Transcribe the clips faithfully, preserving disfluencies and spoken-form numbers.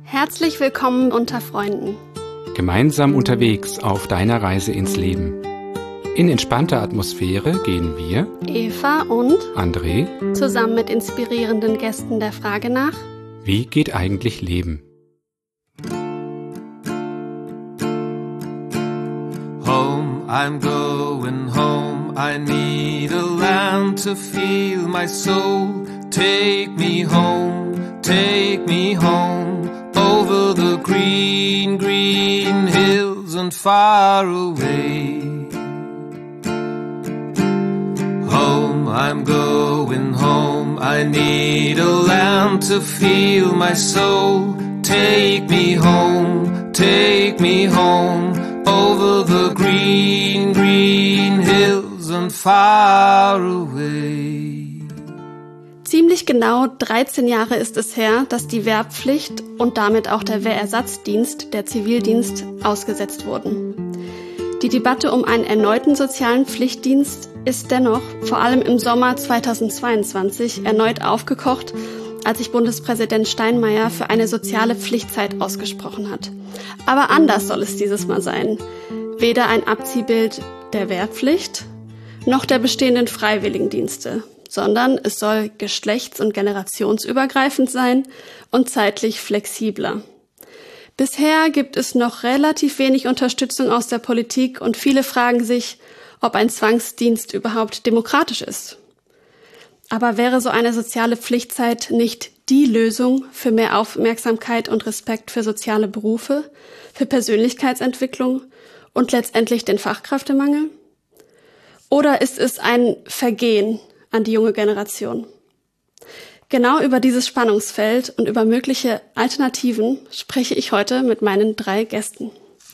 Herzlich willkommen unter Freunden. Gemeinsam unterwegs auf deiner Reise ins Leben. In entspannter Atmosphäre gehen wir, Eva und André, zusammen mit inspirierenden Gästen der Frage nach: Wie geht eigentlich Leben? Home, I'm going home. I need a land to feel my soul. Take me home, take me home. Over the green, green hills and far away. Home, I'm going home. I need a land to feel my soul. Take me home, take me home. Over the green, green hills and far away. Ziemlich genau dreizehn Jahre ist es her, dass die Wehrpflicht und damit auch der Wehrersatzdienst, der Zivildienst, ausgesetzt wurden. Die Debatte um einen erneuten sozialen Pflichtdienst ist dennoch, vor allem im Sommer zweitausendzweiundzwanzig, erneut aufgekocht, als sich Bundespräsident Steinmeier für eine soziale Pflichtzeit ausgesprochen hat. Aber anders soll es dieses Mal sein. Weder ein Abziehbild der Wehrpflicht noch der bestehenden Freiwilligendienste, sondern es soll geschlechts- und generationsübergreifend sein und zeitlich flexibler. Bisher gibt es noch relativ wenig Unterstützung aus der Politik und viele fragen sich, ob ein Zwangsdienst überhaupt demokratisch ist. Aber wäre so eine soziale Pflichtzeit nicht die Lösung für mehr Aufmerksamkeit und Respekt für soziale Berufe, für Persönlichkeitsentwicklung und letztendlich den Fachkräftemangel? Oder ist es ein Vergehen an die junge Generation? Genau über dieses Spannungsfeld und über mögliche Alternativen spreche ich heute mit meinen drei Gästen.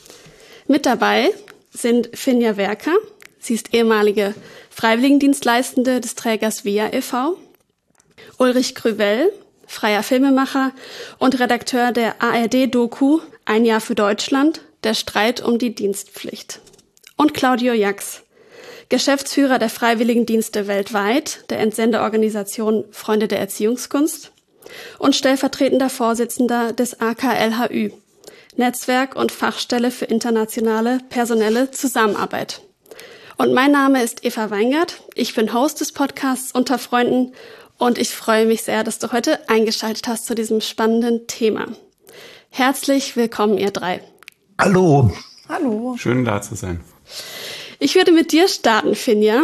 Mit dabei sind Finja Werker. Sie ist ehemalige Freiwilligendienstleistende des Trägers V I A e V Ulrich Krüvel, freier Filmemacher und Redakteur der A R D-Doku Ein Jahr für Deutschland, der Streit um die Dienstpflicht. Und Claudio Jax, Geschäftsführer der Freiwilligendienste weltweit, der Entsendeorganisation Freunde der Erziehungskunst und stellvertretender Vorsitzender des A K L H Ü, Netzwerk und Fachstelle für internationale personelle Zusammenarbeit. Und mein Name ist Eva Weingart, ich bin Host des Podcasts Unter Freunden und ich freue mich sehr, dass du heute eingeschaltet hast zu diesem spannenden Thema. Herzlich willkommen, ihr drei. Hallo. Hallo. Schön da zu sein. Ich würde mit dir starten, Finja.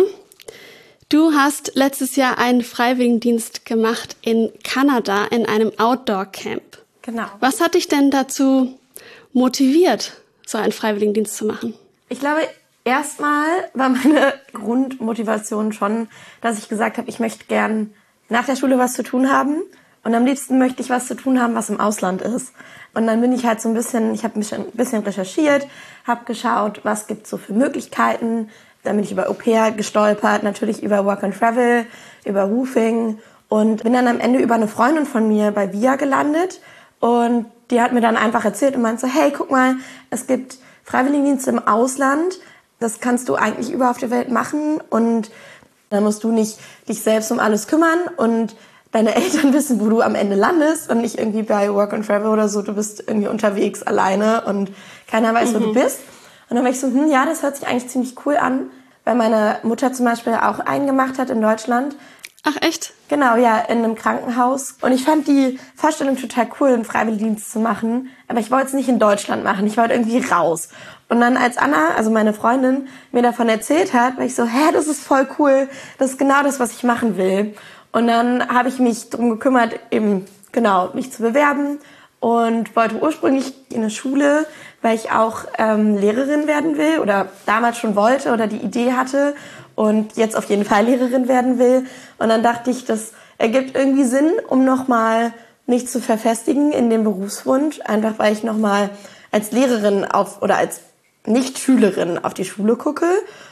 Du hast letztes Jahr einen Freiwilligendienst gemacht in Kanada in einem Outdoor-Camp. Genau. Was hat dich denn dazu motiviert, so einen Freiwilligendienst zu machen? Ich glaube, erstmal war meine Grundmotivation schon, dass ich gesagt habe, ich möchte gern nach der Schule was zu tun haben. Und am liebsten möchte ich was zu tun haben, was im Ausland ist. Und dann bin ich halt so ein bisschen, ich habe mich ein bisschen recherchiert, habe geschaut, was gibt's so für Möglichkeiten. Dann bin ich über Au pair gestolpert, natürlich über Work and Travel, über Roofing und bin dann am Ende über eine Freundin von mir bei V I A gelandet. Und die hat mir dann einfach erzählt und meinte so, hey, guck mal, es gibt Freiwilligendienste im Ausland. Das kannst du eigentlich überall auf der Welt machen und dann musst du nicht dich selbst um alles kümmern und deine Eltern wissen, wo du am Ende landest und nicht irgendwie bei Work and Travel oder so, du bist irgendwie unterwegs alleine und keiner weiß, mhm. wo du bist. Und dann war ich so, hm, ja, das hört sich eigentlich ziemlich cool an, weil meine Mutter zum Beispiel auch einen gemacht hat in Deutschland. Ach, echt? Genau, ja, in einem Krankenhaus. Und ich fand die Vorstellung total cool, einen Freiwilligendienst zu machen, aber ich wollte es nicht in Deutschland machen, ich wollte irgendwie raus. Und dann als Anna, also meine Freundin, mir davon erzählt hat, war ich so, hä, das ist voll cool, das ist genau das, was ich machen will. Und dann habe ich mich darum gekümmert, eben genau mich zu bewerben und wollte ursprünglich in eine Schule, weil ich auch ähm, Lehrerin werden will oder damals schon wollte oder die Idee hatte und jetzt auf jeden Fall Lehrerin werden will. Und dann dachte ich, das ergibt irgendwie Sinn, um nochmal mich zu verfestigen in dem Berufswunsch, einfach weil ich nochmal als Lehrerin auf oder als Nicht-Schülerin auf die Schule gucke.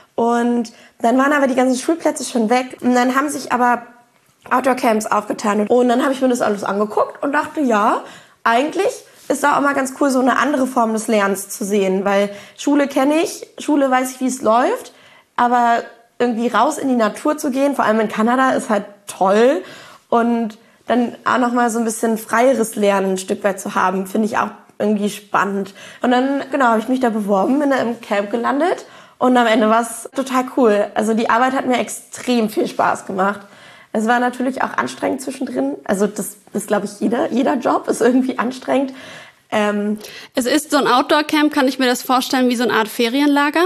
Und dann waren aber die ganzen Schulplätze schon weg und dann haben sich aber Outdoor-Camps aufgetan. Und dann habe ich mir das alles angeguckt und dachte, ja, eigentlich ist da auch mal ganz cool, so eine andere Form des Lernens zu sehen. Weil Schule kenne ich, Schule weiß ich, wie es läuft. Aber irgendwie raus in die Natur zu gehen, vor allem in Kanada, ist halt toll. Und dann auch nochmal so ein bisschen freieres Lernen ein Stück weit zu haben, finde ich auch irgendwie spannend. Und dann, genau, habe ich mich da beworben, bin da im Camp gelandet und am Ende war es total cool. Also die Arbeit hat mir extrem viel Spaß gemacht. Es war natürlich auch anstrengend zwischendrin. Also das ist, glaube ich, jeder, jeder Job ist irgendwie anstrengend. Ähm, es ist so ein Outdoor-Camp, kann ich mir das vorstellen, wie so eine Art Ferienlager?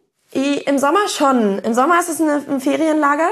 Im Sommer schon. Im Sommer ist es eine, ein Ferienlager.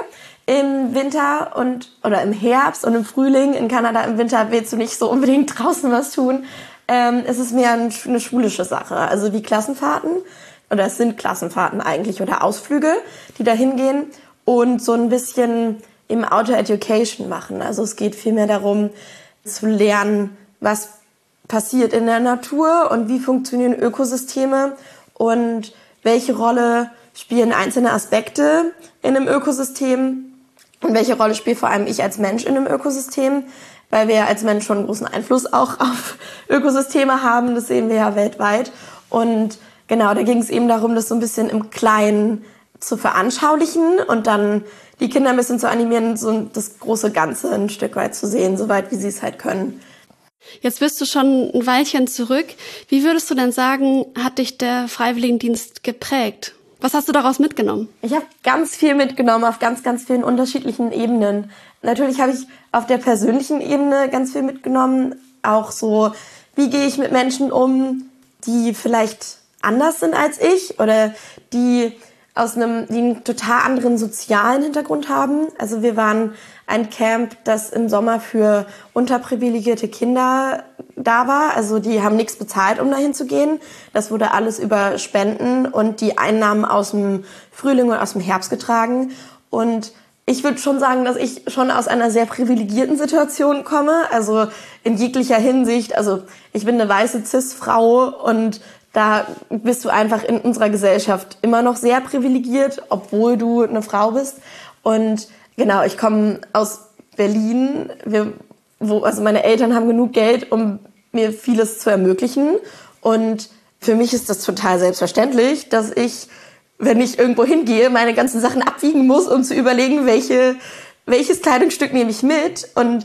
Im Winter und oder im Herbst und im Frühling in Kanada im Winter willst du nicht so unbedingt draußen was tun. Ähm, es ist mehr ein, eine schulische Sache. Also wie Klassenfahrten. Oder es sind Klassenfahrten eigentlich oder Ausflüge, die da hingehen und so ein bisschen im Outdoor Education machen. Also es geht vielmehr darum, zu lernen, was passiert in der Natur und wie funktionieren Ökosysteme und welche Rolle spielen einzelne Aspekte in einem Ökosystem und welche Rolle spielt vor allem ich als Mensch in einem Ökosystem, weil wir als Mensch schon einen großen Einfluss auch auf Ökosysteme haben, das sehen wir ja weltweit. Und genau, da ging es eben darum, das so ein bisschen im Kleinen zu veranschaulichen und dann die Kinder ein bisschen zu animieren, so das große Ganze ein Stück weit zu sehen, soweit wie sie es halt können. Jetzt bist du schon ein Weilchen zurück. Wie würdest du denn sagen, hat dich der Freiwilligendienst geprägt? Was hast du daraus mitgenommen? Ich habe ganz viel mitgenommen auf ganz, ganz vielen unterschiedlichen Ebenen. Natürlich habe ich auf der persönlichen Ebene ganz viel mitgenommen. Auch so, wie gehe ich mit Menschen um, die vielleicht anders sind als ich oder die aus einem, die einen total anderen sozialen Hintergrund haben. Also wir waren ein Camp, das im Sommer für unterprivilegierte Kinder da war. Also die haben nichts bezahlt, um dahin zu gehen. Das wurde alles über Spenden und die Einnahmen aus dem Frühling und aus dem Herbst getragen. Und ich würde schon sagen, dass ich schon aus einer sehr privilegierten Situation komme. Also in jeglicher Hinsicht. Also ich bin eine weiße Cis-Frau und da bist du einfach in unserer Gesellschaft immer noch sehr privilegiert, obwohl du eine Frau bist. Und genau, ich komme aus Berlin, wir, wo, also meine Eltern haben genug Geld, um mir vieles zu ermöglichen. Und für mich ist das total selbstverständlich, dass ich, wenn ich irgendwo hingehe, meine ganzen Sachen abwiegen muss, um zu überlegen, welche, welches Kleidungsstück nehme ich mit. Und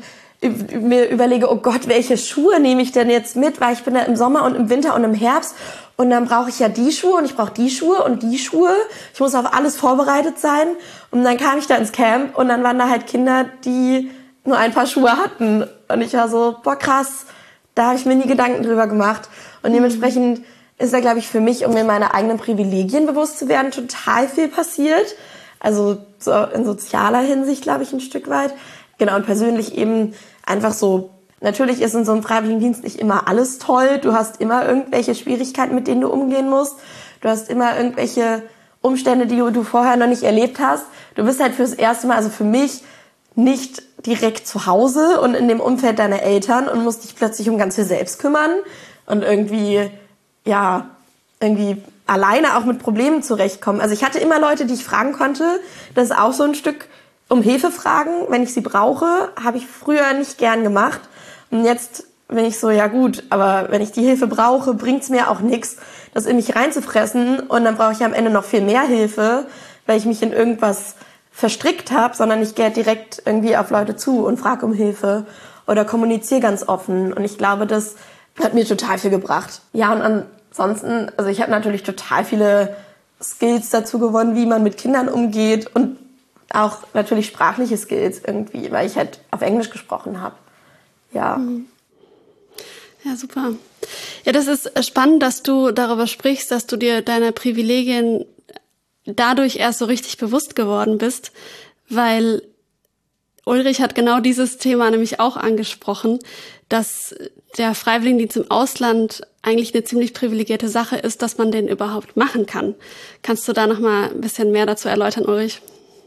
mir überlege, oh Gott, welche Schuhe nehme ich denn jetzt mit, weil ich bin da im Sommer und im Winter und im Herbst und dann brauche ich ja die Schuhe und ich brauche die Schuhe und die Schuhe. Ich muss auf alles vorbereitet sein und dann kam ich da ins Camp und dann waren da halt Kinder, die nur ein paar Schuhe hatten und ich war so, boah krass, da habe ich mir nie Gedanken drüber gemacht und dementsprechend ist da, glaube ich, für mich, um mir meine eigenen Privilegien bewusst zu werden, total viel passiert. Also so in sozialer Hinsicht, glaube ich, ein Stück weit. Genau, und persönlich eben einfach so, natürlich ist in so einem Freiwilligendienst nicht immer alles toll. Du hast immer irgendwelche Schwierigkeiten, mit denen du umgehen musst. Du hast immer irgendwelche Umstände, die du vorher noch nicht erlebt hast. Du bist halt fürs erste Mal, also für mich, nicht direkt zu Hause und in dem Umfeld deiner Eltern und musst dich plötzlich um ganz viel selbst kümmern und irgendwie, ja, irgendwie alleine auch mit Problemen zurechtkommen. Also ich hatte immer Leute, die ich fragen konnte. Das ist auch so ein Stück um Hilfe fragen, wenn ich sie brauche, habe ich früher nicht gern gemacht. Und jetzt bin ich so, ja gut, aber wenn ich die Hilfe brauche, bringt's mir auch nichts, das in mich reinzufressen. Und dann brauche ich am Ende noch viel mehr Hilfe, weil ich mich in irgendwas verstrickt habe, sondern ich gehe direkt irgendwie auf Leute zu und frage um Hilfe oder kommuniziere ganz offen. Und ich glaube, das hat mir total viel gebracht. Ja, und ansonsten, also ich habe natürlich total viele Skills dazu gewonnen, wie man mit Kindern umgeht und auch natürlich sprachliche Skills irgendwie, weil ich halt auf Englisch gesprochen habe. Ja. Ja, super. Ja, das ist spannend, dass du darüber sprichst, dass du dir deiner Privilegien dadurch erst so richtig bewusst geworden bist, weil Ulrich hat genau dieses Thema nämlich auch angesprochen, dass der Freiwilligendienst im Ausland eigentlich eine ziemlich privilegierte Sache ist, dass man den überhaupt machen kann. Kannst du da noch mal ein bisschen mehr dazu erläutern, Ulrich?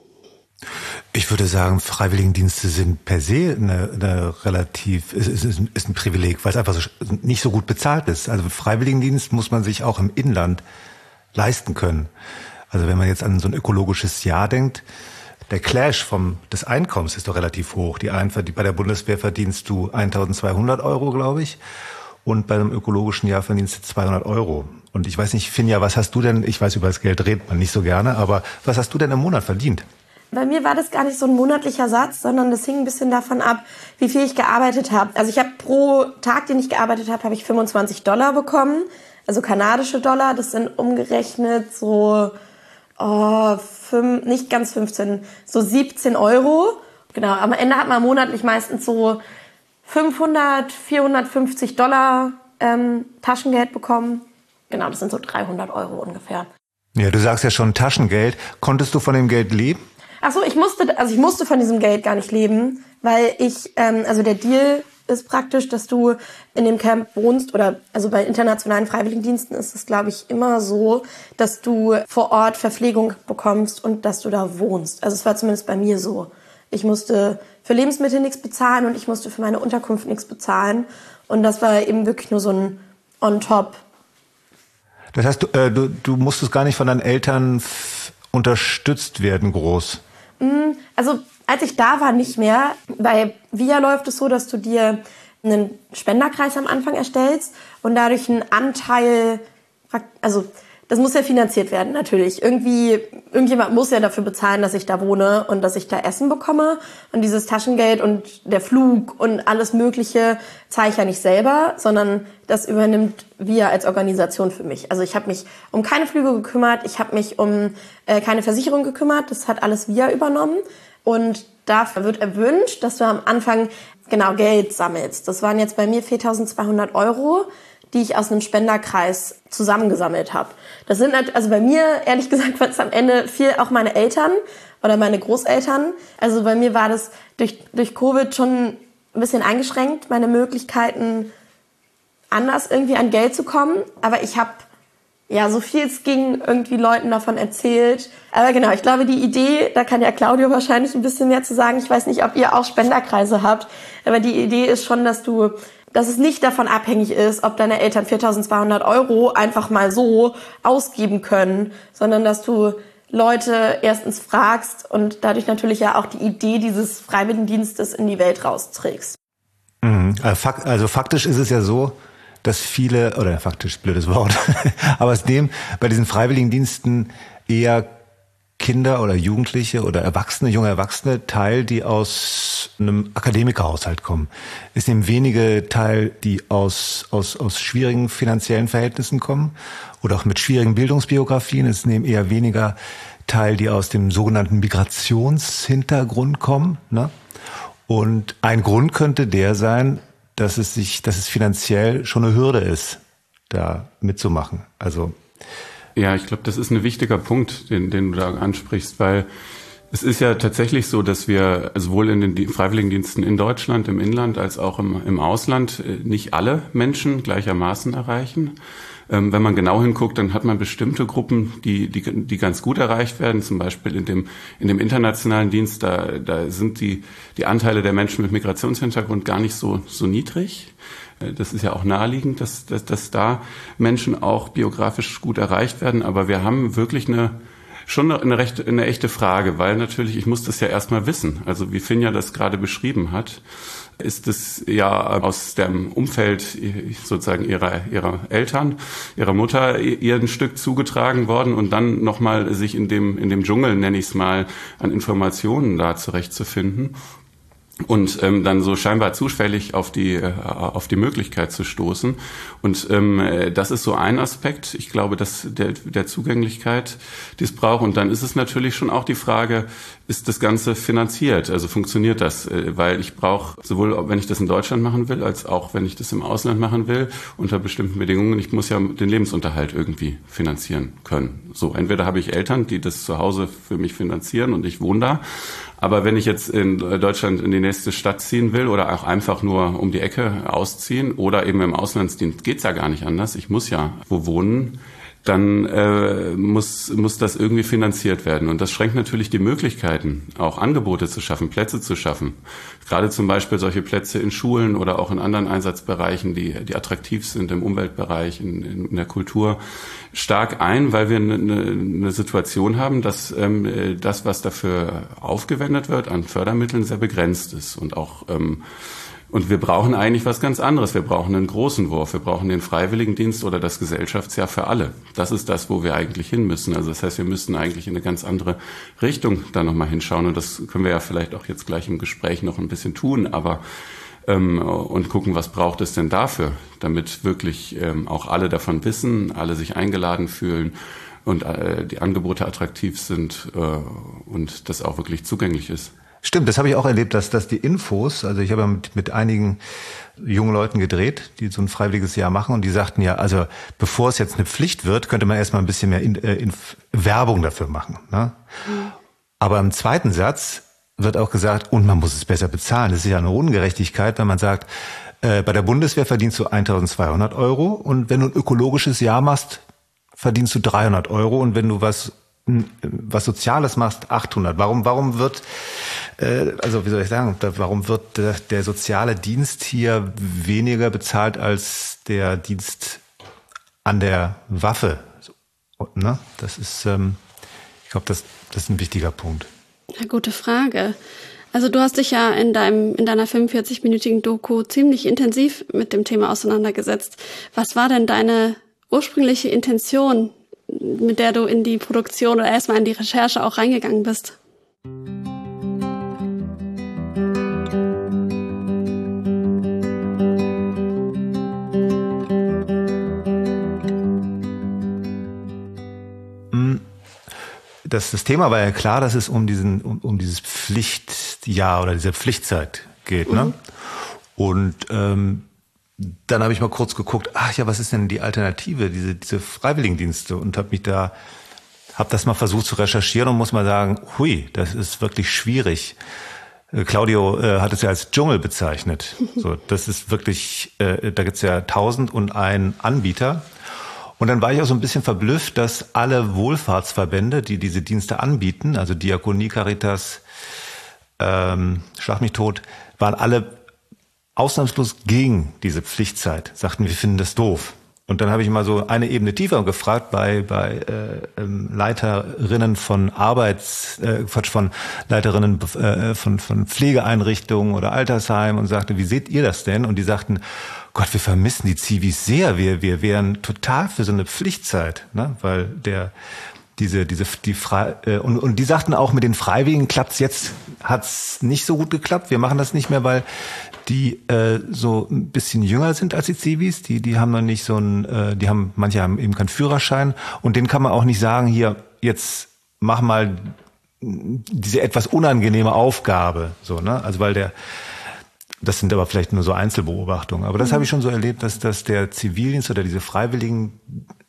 Ich würde sagen, Freiwilligendienste sind per se eine, eine relativ, ist, ist, ist ein Privileg, weil es einfach so, nicht so gut bezahlt ist. Also Freiwilligendienst muss man sich auch im Inland leisten können. Also wenn man jetzt an so ein ökologisches Jahr denkt, der Clash vom, des Einkommens ist doch relativ hoch. Die Einverd- bei der Bundeswehr verdienst du eintausendzweihundert Euro, glaube ich. Und bei einem ökologischen Jahr verdienst du zweihundert Euro. Und ich weiß nicht, Finja, was hast du denn, ich weiß, über das Geld redet man nicht so gerne, aber was hast du denn im Monat verdient? Bei mir war das gar nicht so ein monatlicher Satz, sondern das hing ein bisschen davon ab, wie viel ich gearbeitet habe. Also ich habe pro Tag, den ich gearbeitet habe, habe ich fünfundzwanzig Dollar bekommen, also kanadische Dollar. Das sind umgerechnet so, oh, fünf, nicht ganz fünfzehn, so siebzehn Euro. Genau, am Ende hat man monatlich meistens so fünfhundert, vierhundertfünfzig Dollar ähm, Taschengeld bekommen. Genau, das sind so dreihundert Euro ungefähr. Ja, du sagst ja schon Taschengeld. Konntest du von dem Geld leben? Ach so, ich musste, also ich musste von diesem Geld gar nicht leben, weil ich, ähm, also der Deal ist praktisch, dass du in dem Camp wohnst oder, also bei internationalen Freiwilligendiensten ist es, glaube ich, immer so, dass du vor Ort Verpflegung bekommst und dass du da wohnst. Also es war zumindest bei mir so. Ich musste für Lebensmittel nichts bezahlen und ich musste für meine Unterkunft nichts bezahlen und das war eben wirklich nur so ein on-top. Das heißt, du, äh, du, du musstest gar nicht von deinen Eltern f- unterstützt werden, groß? Also als ich da war, nicht mehr. Bei V I A läuft es so, dass du dir einen Spenderkreis am Anfang erstellst und dadurch einen Anteil, also das muss ja finanziert werden natürlich. Irgendwie, irgendjemand muss ja dafür bezahlen, dass ich da wohne und dass ich da Essen bekomme. Und dieses Taschengeld und der Flug und alles Mögliche zahle ich ja nicht selber, sondern das übernimmt V I A als Organisation für mich. Also ich habe mich um keine Flüge gekümmert, ich habe mich um äh, keine Versicherung gekümmert, das hat alles V I A übernommen. Und dafür wird erwünscht, dass du am Anfang genau Geld sammelst. Das waren jetzt bei mir viertausendzweihundert Euro, die ich aus einem Spenderkreis zusammengesammelt habe. Das sind also bei mir, ehrlich gesagt, war es am Ende viel auch meine Eltern oder meine Großeltern. Also bei mir war das durch, durch Covid schon ein bisschen eingeschränkt, meine Möglichkeiten, anders irgendwie an Geld zu kommen. Aber ich habe ja so viel es ging irgendwie Leuten davon erzählt. Aber genau, ich glaube, die Idee, da kann ja Claudio wahrscheinlich ein bisschen mehr zu sagen. Ich weiß nicht, ob ihr auch Spenderkreise habt, aber die Idee ist schon, dass du dass es nicht davon abhängig ist, ob deine Eltern viertausendzweihundert Euro einfach mal so ausgeben können, sondern dass du Leute erstens fragst und dadurch natürlich ja auch die Idee dieses Freiwilligendienstes in die Welt rausträgst. Mhm. Also faktisch ist es ja so, dass viele, oder faktisch, blödes Wort, aber es nehmen bei diesen Freiwilligendiensten eher Kinder oder Jugendliche oder Erwachsene, junge Erwachsene teil, die aus einem Akademikerhaushalt kommen. Es nehmen wenige teil, die aus, aus, aus schwierigen finanziellen Verhältnissen kommen oder auch mit schwierigen Bildungsbiografien. Es nehmen eher weniger teil, die aus dem sogenannten Migrationshintergrund kommen, ne? Und ein Grund könnte der sein, dass es sich, dass es finanziell schon eine Hürde ist, da mitzumachen. Also, ja, ich glaube, das ist ein wichtiger Punkt, den, den du da ansprichst, weil es ist ja tatsächlich so, dass wir sowohl in den Freiwilligendiensten in Deutschland, im Inland, als auch im, im Ausland nicht alle Menschen gleichermaßen erreichen. Ähm, wenn man genau hinguckt, dann hat man bestimmte Gruppen, die, die, die ganz gut erreicht werden. Zum Beispiel in dem, in dem internationalen Dienst, da, da sind die, die Anteile der Menschen mit Migrationshintergrund gar nicht so, so niedrig. Das ist ja auch naheliegend, dass, dass, dass da Menschen auch biografisch gut erreicht werden. Aber wir haben wirklich eine, schon eine, recht, eine echte Frage, weil natürlich, ich muss das ja erstmal wissen. Also wie Finja das gerade beschrieben hat, ist es ja aus dem Umfeld sozusagen ihrer, ihrer Eltern, ihrer Mutter ihr ein Stück zugetragen worden und dann nochmal sich in dem, in dem Dschungel, nenne ich es mal, an Informationen da zurechtzufinden. Und ähm, dann so scheinbar zufällig auf die äh, auf die Möglichkeit zu stoßen. Und ähm, das ist so ein Aspekt. Ich glaube, dass der der Zugänglichkeit, die es braucht. Und dann ist es natürlich schon auch die Frage, ist das Ganze finanziert? Also funktioniert das? Weil ich brauche sowohl, wenn ich das in Deutschland machen will, als auch wenn ich das im Ausland machen will, unter bestimmten Bedingungen. Ich muss ja den Lebensunterhalt irgendwie finanzieren können. So, entweder habe ich Eltern, die das zu Hause für mich finanzieren und ich wohne da. Aber wenn ich jetzt in Deutschland in die nächste Stadt ziehen will oder auch einfach nur um die Ecke ausziehen oder eben im Auslandsdienst, geht's ja gar nicht anders. Ich muss ja wo wohnen. Dann äh, muss muss das irgendwie finanziert werden. Und das schränkt natürlich die Möglichkeiten, auch Angebote zu schaffen, Plätze zu schaffen. Gerade zum Beispiel solche Plätze in Schulen oder auch in anderen Einsatzbereichen, die die attraktiv sind, im Umweltbereich, in, in der Kultur, stark ein, weil wir eine, eine Situation haben, dass ähm, das, was dafür aufgewendet wird an Fördermitteln, sehr begrenzt ist und auch ähm, Und wir brauchen eigentlich was ganz anderes. Wir brauchen einen großen Wurf. Wir brauchen den Freiwilligendienst oder das Gesellschaftsjahr für alle. Das ist das, wo wir eigentlich hin müssen. Also das heißt, wir müssten eigentlich in eine ganz andere Richtung da nochmal hinschauen. Und das können wir ja vielleicht auch jetzt gleich im Gespräch noch ein bisschen tun, aber ähm, und gucken, was braucht es denn dafür, damit wirklich ähm, auch alle davon wissen, alle sich eingeladen fühlen und äh, die Angebote attraktiv sind äh, und das auch wirklich zugänglich ist. Stimmt, das habe ich auch erlebt, dass, dass die Infos, also ich habe ja mit, mit einigen jungen Leuten gedreht, die so ein freiwilliges Jahr machen und die sagten ja, also bevor es jetzt eine Pflicht wird, könnte man erstmal ein bisschen mehr in, äh, in Werbung dafür machen. Ne? Mhm. Aber im zweiten Satz wird auch gesagt, und man muss es besser bezahlen. Das ist ja eine Ungerechtigkeit, wenn man sagt, äh, bei der Bundeswehr verdienst du eintausendzweihundert Euro und wenn du ein ökologisches Jahr machst, verdienst du dreihundert Euro und wenn du was was Soziales machst, achthundert. Warum, warum wird, äh, also wie soll ich sagen, warum wird der, der soziale Dienst hier weniger bezahlt als der Dienst an der Waffe? Ne? Das ist, ähm, ich glaube, das, das ist ein wichtiger Punkt. Ja, gute Frage. Also du hast dich ja in deinem, in deiner fünfundvierzig-minütigen Doku ziemlich intensiv mit dem Thema auseinandergesetzt. Was war denn deine ursprüngliche Intention, mit der du in die Produktion oder erstmal in die Recherche auch reingegangen bist? Das, das Thema war ja klar, dass es um diesen, um, um dieses Pflichtjahr oder diese Pflichtzeit geht, ne? Mhm. Und ähm, dann habe ich mal kurz geguckt, ach ja, was ist denn die Alternative, diese diese Freiwilligendienste, und habe mich da, habe das mal versucht zu recherchieren und muss mal sagen, hui, das ist wirklich schwierig. Äh, Claudio äh, hat es ja als Dschungel bezeichnet. So, das ist wirklich, äh, da gibt's ja tausend und ein Anbieter. Und dann war ich auch so ein bisschen verblüfft, dass alle Wohlfahrtsverbände, die diese Dienste anbieten, also Diakonie, Caritas, ähm, Schlag mich tot, waren alle ausnahmslos gegen diese Pflichtzeit, sagten, wir finden das doof. Und dann habe ich mal so eine Ebene tiefer gefragt bei bei äh, ähm, Leiterinnen von Arbeits, äh, von Leiterinnen äh, von von Pflegeeinrichtungen oder Altersheimen und sagte, wie seht ihr das denn? Und die sagten, Gott, wir vermissen die Zivis sehr, wir wir wären total für so eine Pflichtzeit, ne? Weil der diese diese die Frei, äh, und und die sagten auch, mit den Freiwilligen klappt's jetzt, hat's nicht so gut geklappt. Wir machen das nicht mehr, weil die äh, so ein bisschen jünger sind als die Zivis, die die haben noch nicht so ein, äh, die haben, manche haben eben keinen Führerschein und denen kann man auch nicht sagen, hier, jetzt mach mal diese etwas unangenehme Aufgabe, so, ne? Also weil der, das sind aber vielleicht nur so Einzelbeobachtungen, aber das mhm. habe ich schon so erlebt, dass dass der Zivildienst oder diese Freiwilligen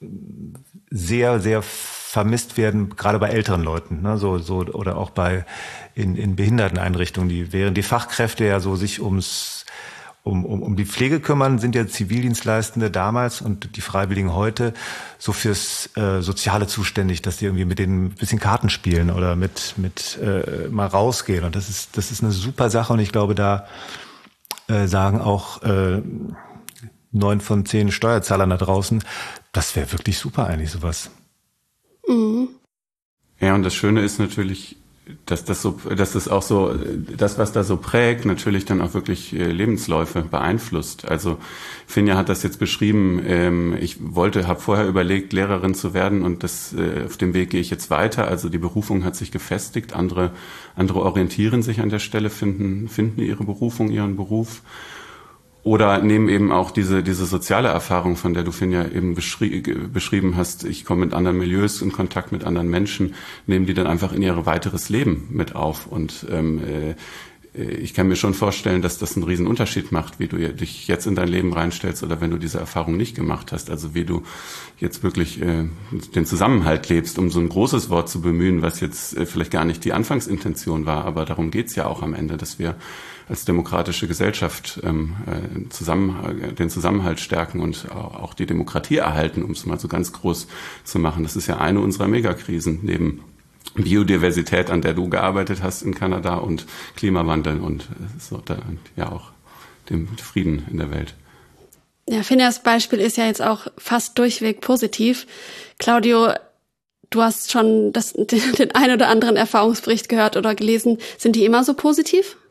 sehr sehr vermisst werden, gerade bei älteren Leuten, ne, so so oder auch bei in in Behinderteneinrichtungen, die während die Fachkräfte ja so sich ums um um um die Pflege kümmern, sind ja Zivildienstleistende damals und die Freiwilligen heute so fürs äh, Soziale zuständig, dass die irgendwie mit denen ein bisschen Karten spielen oder mit mit äh, mal rausgehen, und das ist das ist eine super Sache, und ich glaube, da äh, sagen auch äh, neun von zehn Steuerzahlern da draußen, das wäre wirklich super eigentlich, sowas. Mhm. Ja, und das Schöne ist natürlich, dass das so, dass das auch so, das, was da so prägt, natürlich dann auch wirklich Lebensläufe beeinflusst. Also Finja hat das jetzt beschrieben. Ähm, ich wollte, habe vorher überlegt, Lehrerin zu werden, und das äh, auf dem Weg gehe ich jetzt weiter. Also die Berufung hat sich gefestigt. Andere, andere orientieren sich an der Stelle, finden, finden ihre Berufung, ihren Beruf. Oder nehmen eben auch diese diese soziale Erfahrung, von der du, Finja, eben beschrie- beschrieben hast. Ich komme mit anderen Milieus in Kontakt mit anderen Menschen, nehmen die dann einfach in ihr weiteres Leben mit auf. Und ähm, äh, ich kann mir schon vorstellen, dass das einen riesen Unterschied macht, wie du dich jetzt in dein Leben reinstellst oder wenn du diese Erfahrung nicht gemacht hast. Also wie du jetzt wirklich äh, den Zusammenhalt lebst, um so ein großes Wort zu bemühen, was jetzt äh, vielleicht gar nicht die Anfangsintention war. Aber darum geht's ja auch am Ende, dass wir als demokratische Gesellschaft ähm, zusammen, den Zusammenhalt stärken und auch die Demokratie erhalten, um es mal so ganz groß zu machen. Das ist ja eine unserer Megakrisen, neben Biodiversität, an der du gearbeitet hast in Kanada, und Klimawandel und so, da, ja auch dem Frieden in der Welt. Ja, Finjas Beispiel ist ja jetzt auch fast durchweg positiv. Claudio, du hast schon das, den, den ein oder anderen Erfahrungsbericht gehört oder gelesen. Sind die immer so positiv?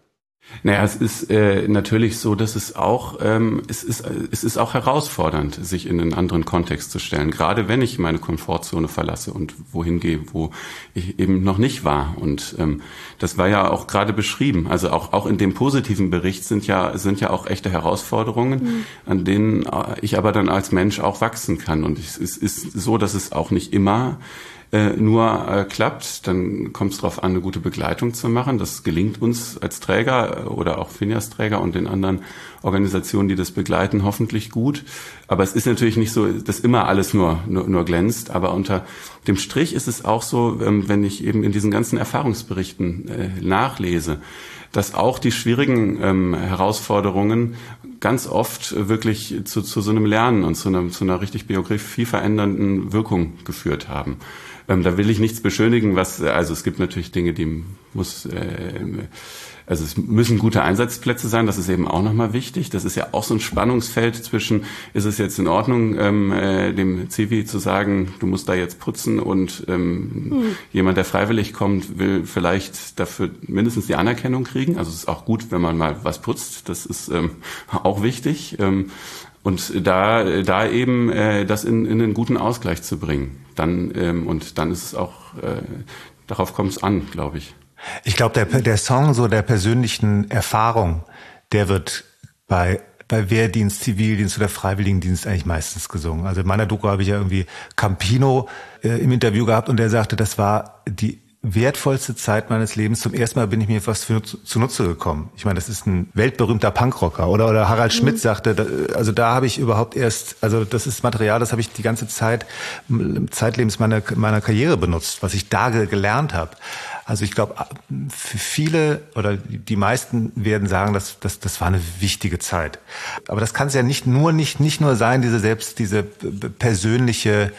Naja, es ist äh, natürlich so, dass es auch ähm, es ist es ist auch herausfordernd, sich in einen anderen Kontext zu stellen. Gerade wenn ich meine Komfortzone verlasse und wohin gehe, wo ich eben noch nicht war. Und ähm, das war ja auch gerade beschrieben. Also auch auch in dem positiven Bericht sind ja sind ja auch echte Herausforderungen, mhm. an denen ich aber dann als Mensch auch wachsen kann. Und es ist, ist so, dass es auch nicht immer Äh, nur äh, klappt, dann kommt es darauf an, eine gute Begleitung zu machen. Das gelingt uns als Träger oder auch Finjas-Träger und den anderen Organisationen, die das begleiten, hoffentlich gut. Aber es ist natürlich nicht so, dass immer alles nur, nur, nur glänzt. Aber unter dem Strich ist es auch so, ähm, wenn ich eben in diesen ganzen Erfahrungsberichten äh, nachlese, dass auch die schwierigen ähm, Herausforderungen ganz oft wirklich zu, zu so einem Lernen und zu einer, zu einer richtig biografieverändernden Wirkung geführt haben. Ähm, da will ich nichts beschönigen, was, also es gibt natürlich Dinge, die muss, äh, also es müssen gute Einsatzplätze sein, das ist eben auch nochmal wichtig. Das ist ja auch so ein Spannungsfeld zwischen, ist es jetzt in Ordnung, ähm, äh, dem Zivi zu sagen, du musst da jetzt putzen und ähm, hm. jemand, der freiwillig kommt, will vielleicht dafür mindestens die Anerkennung kriegen. Also es ist auch gut, wenn man mal was putzt, das ist ähm, auch wichtig. Ähm, und da da eben äh, das in, in einen guten Ausgleich zu bringen. Dann ähm, und dann ist es auch, äh, darauf kommt es an, glaube ich. Ich glaube, der, der Song so der persönlichen Erfahrung, der wird bei bei Wehrdienst, Zivildienst oder Freiwilligendienst eigentlich meistens gesungen. Also in meiner Doku habe ich ja irgendwie Campino äh, im Interview gehabt und der sagte, das war die wertvollste Zeit meines Lebens. Zum ersten Mal bin ich mir was für, zunutze gekommen. Ich meine, das ist ein weltberühmter Punkrocker. Oder oder Harald Schmidt mhm. sagte, da, also da habe ich überhaupt erst, also das ist Material, das habe ich die ganze Zeit, zeitlebens meiner meiner Karriere benutzt, was ich da gelernt habe. Also ich glaube, für viele oder die meisten werden sagen, dass das das war eine wichtige Zeit. Aber das kann es ja nicht nur nicht nicht nur sein, diese selbst diese persönliche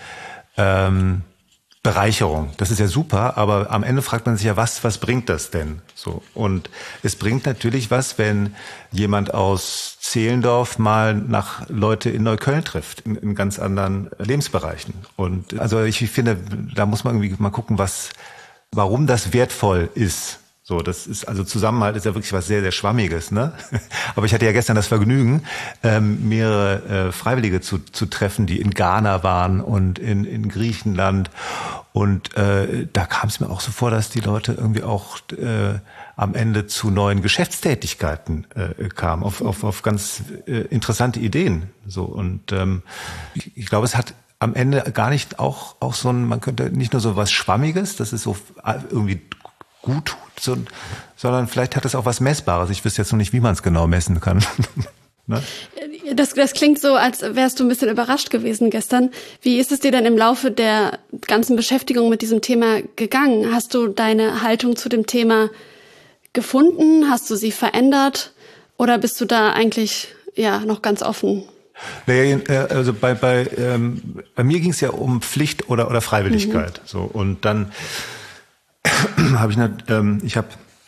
ähm, Bereicherung. Das ist ja super, aber am Ende fragt man sich ja, was was bringt das denn? So, und es bringt natürlich was, wenn jemand aus Zehlendorf mal nach Leute in Neukölln trifft, in, in ganz anderen Lebensbereichen. Und also ich finde, da muss man irgendwie mal gucken, was warum das wertvoll ist. So, das ist, also Zusammenhalt ist ja wirklich was sehr, sehr Schwammiges, ne? Aber ich hatte ja gestern das Vergnügen, ähm, mehrere äh, Freiwillige zu, zu treffen, die in Ghana waren und in, in Griechenland. Und äh, da kam es mir auch so vor, dass die Leute irgendwie auch äh, am Ende zu neuen Geschäftstätigkeiten äh, kamen, auf, auf, auf ganz äh, interessante Ideen. So, und ähm, ich, ich glaube, es hat am Ende gar nicht auch, auch so ein, man könnte nicht nur so was Schwammiges, das ist so irgendwie gut tut, so, sondern vielleicht hat es auch was Messbares. Ich wüsste jetzt noch nicht, wie man es genau messen kann. Ne? Das, das klingt so, als wärst du ein bisschen überrascht gewesen gestern. Wie ist es dir denn im Laufe der ganzen Beschäftigung mit diesem Thema gegangen? Hast du deine Haltung zu dem Thema gefunden? Hast du sie verändert? Oder bist du da eigentlich ja noch ganz offen? Naja, also bei bei ähm, bei mir ging es ja um Pflicht oder oder Freiwilligkeit. Mhm. So, und dann habe ich eine, ähm, ich habe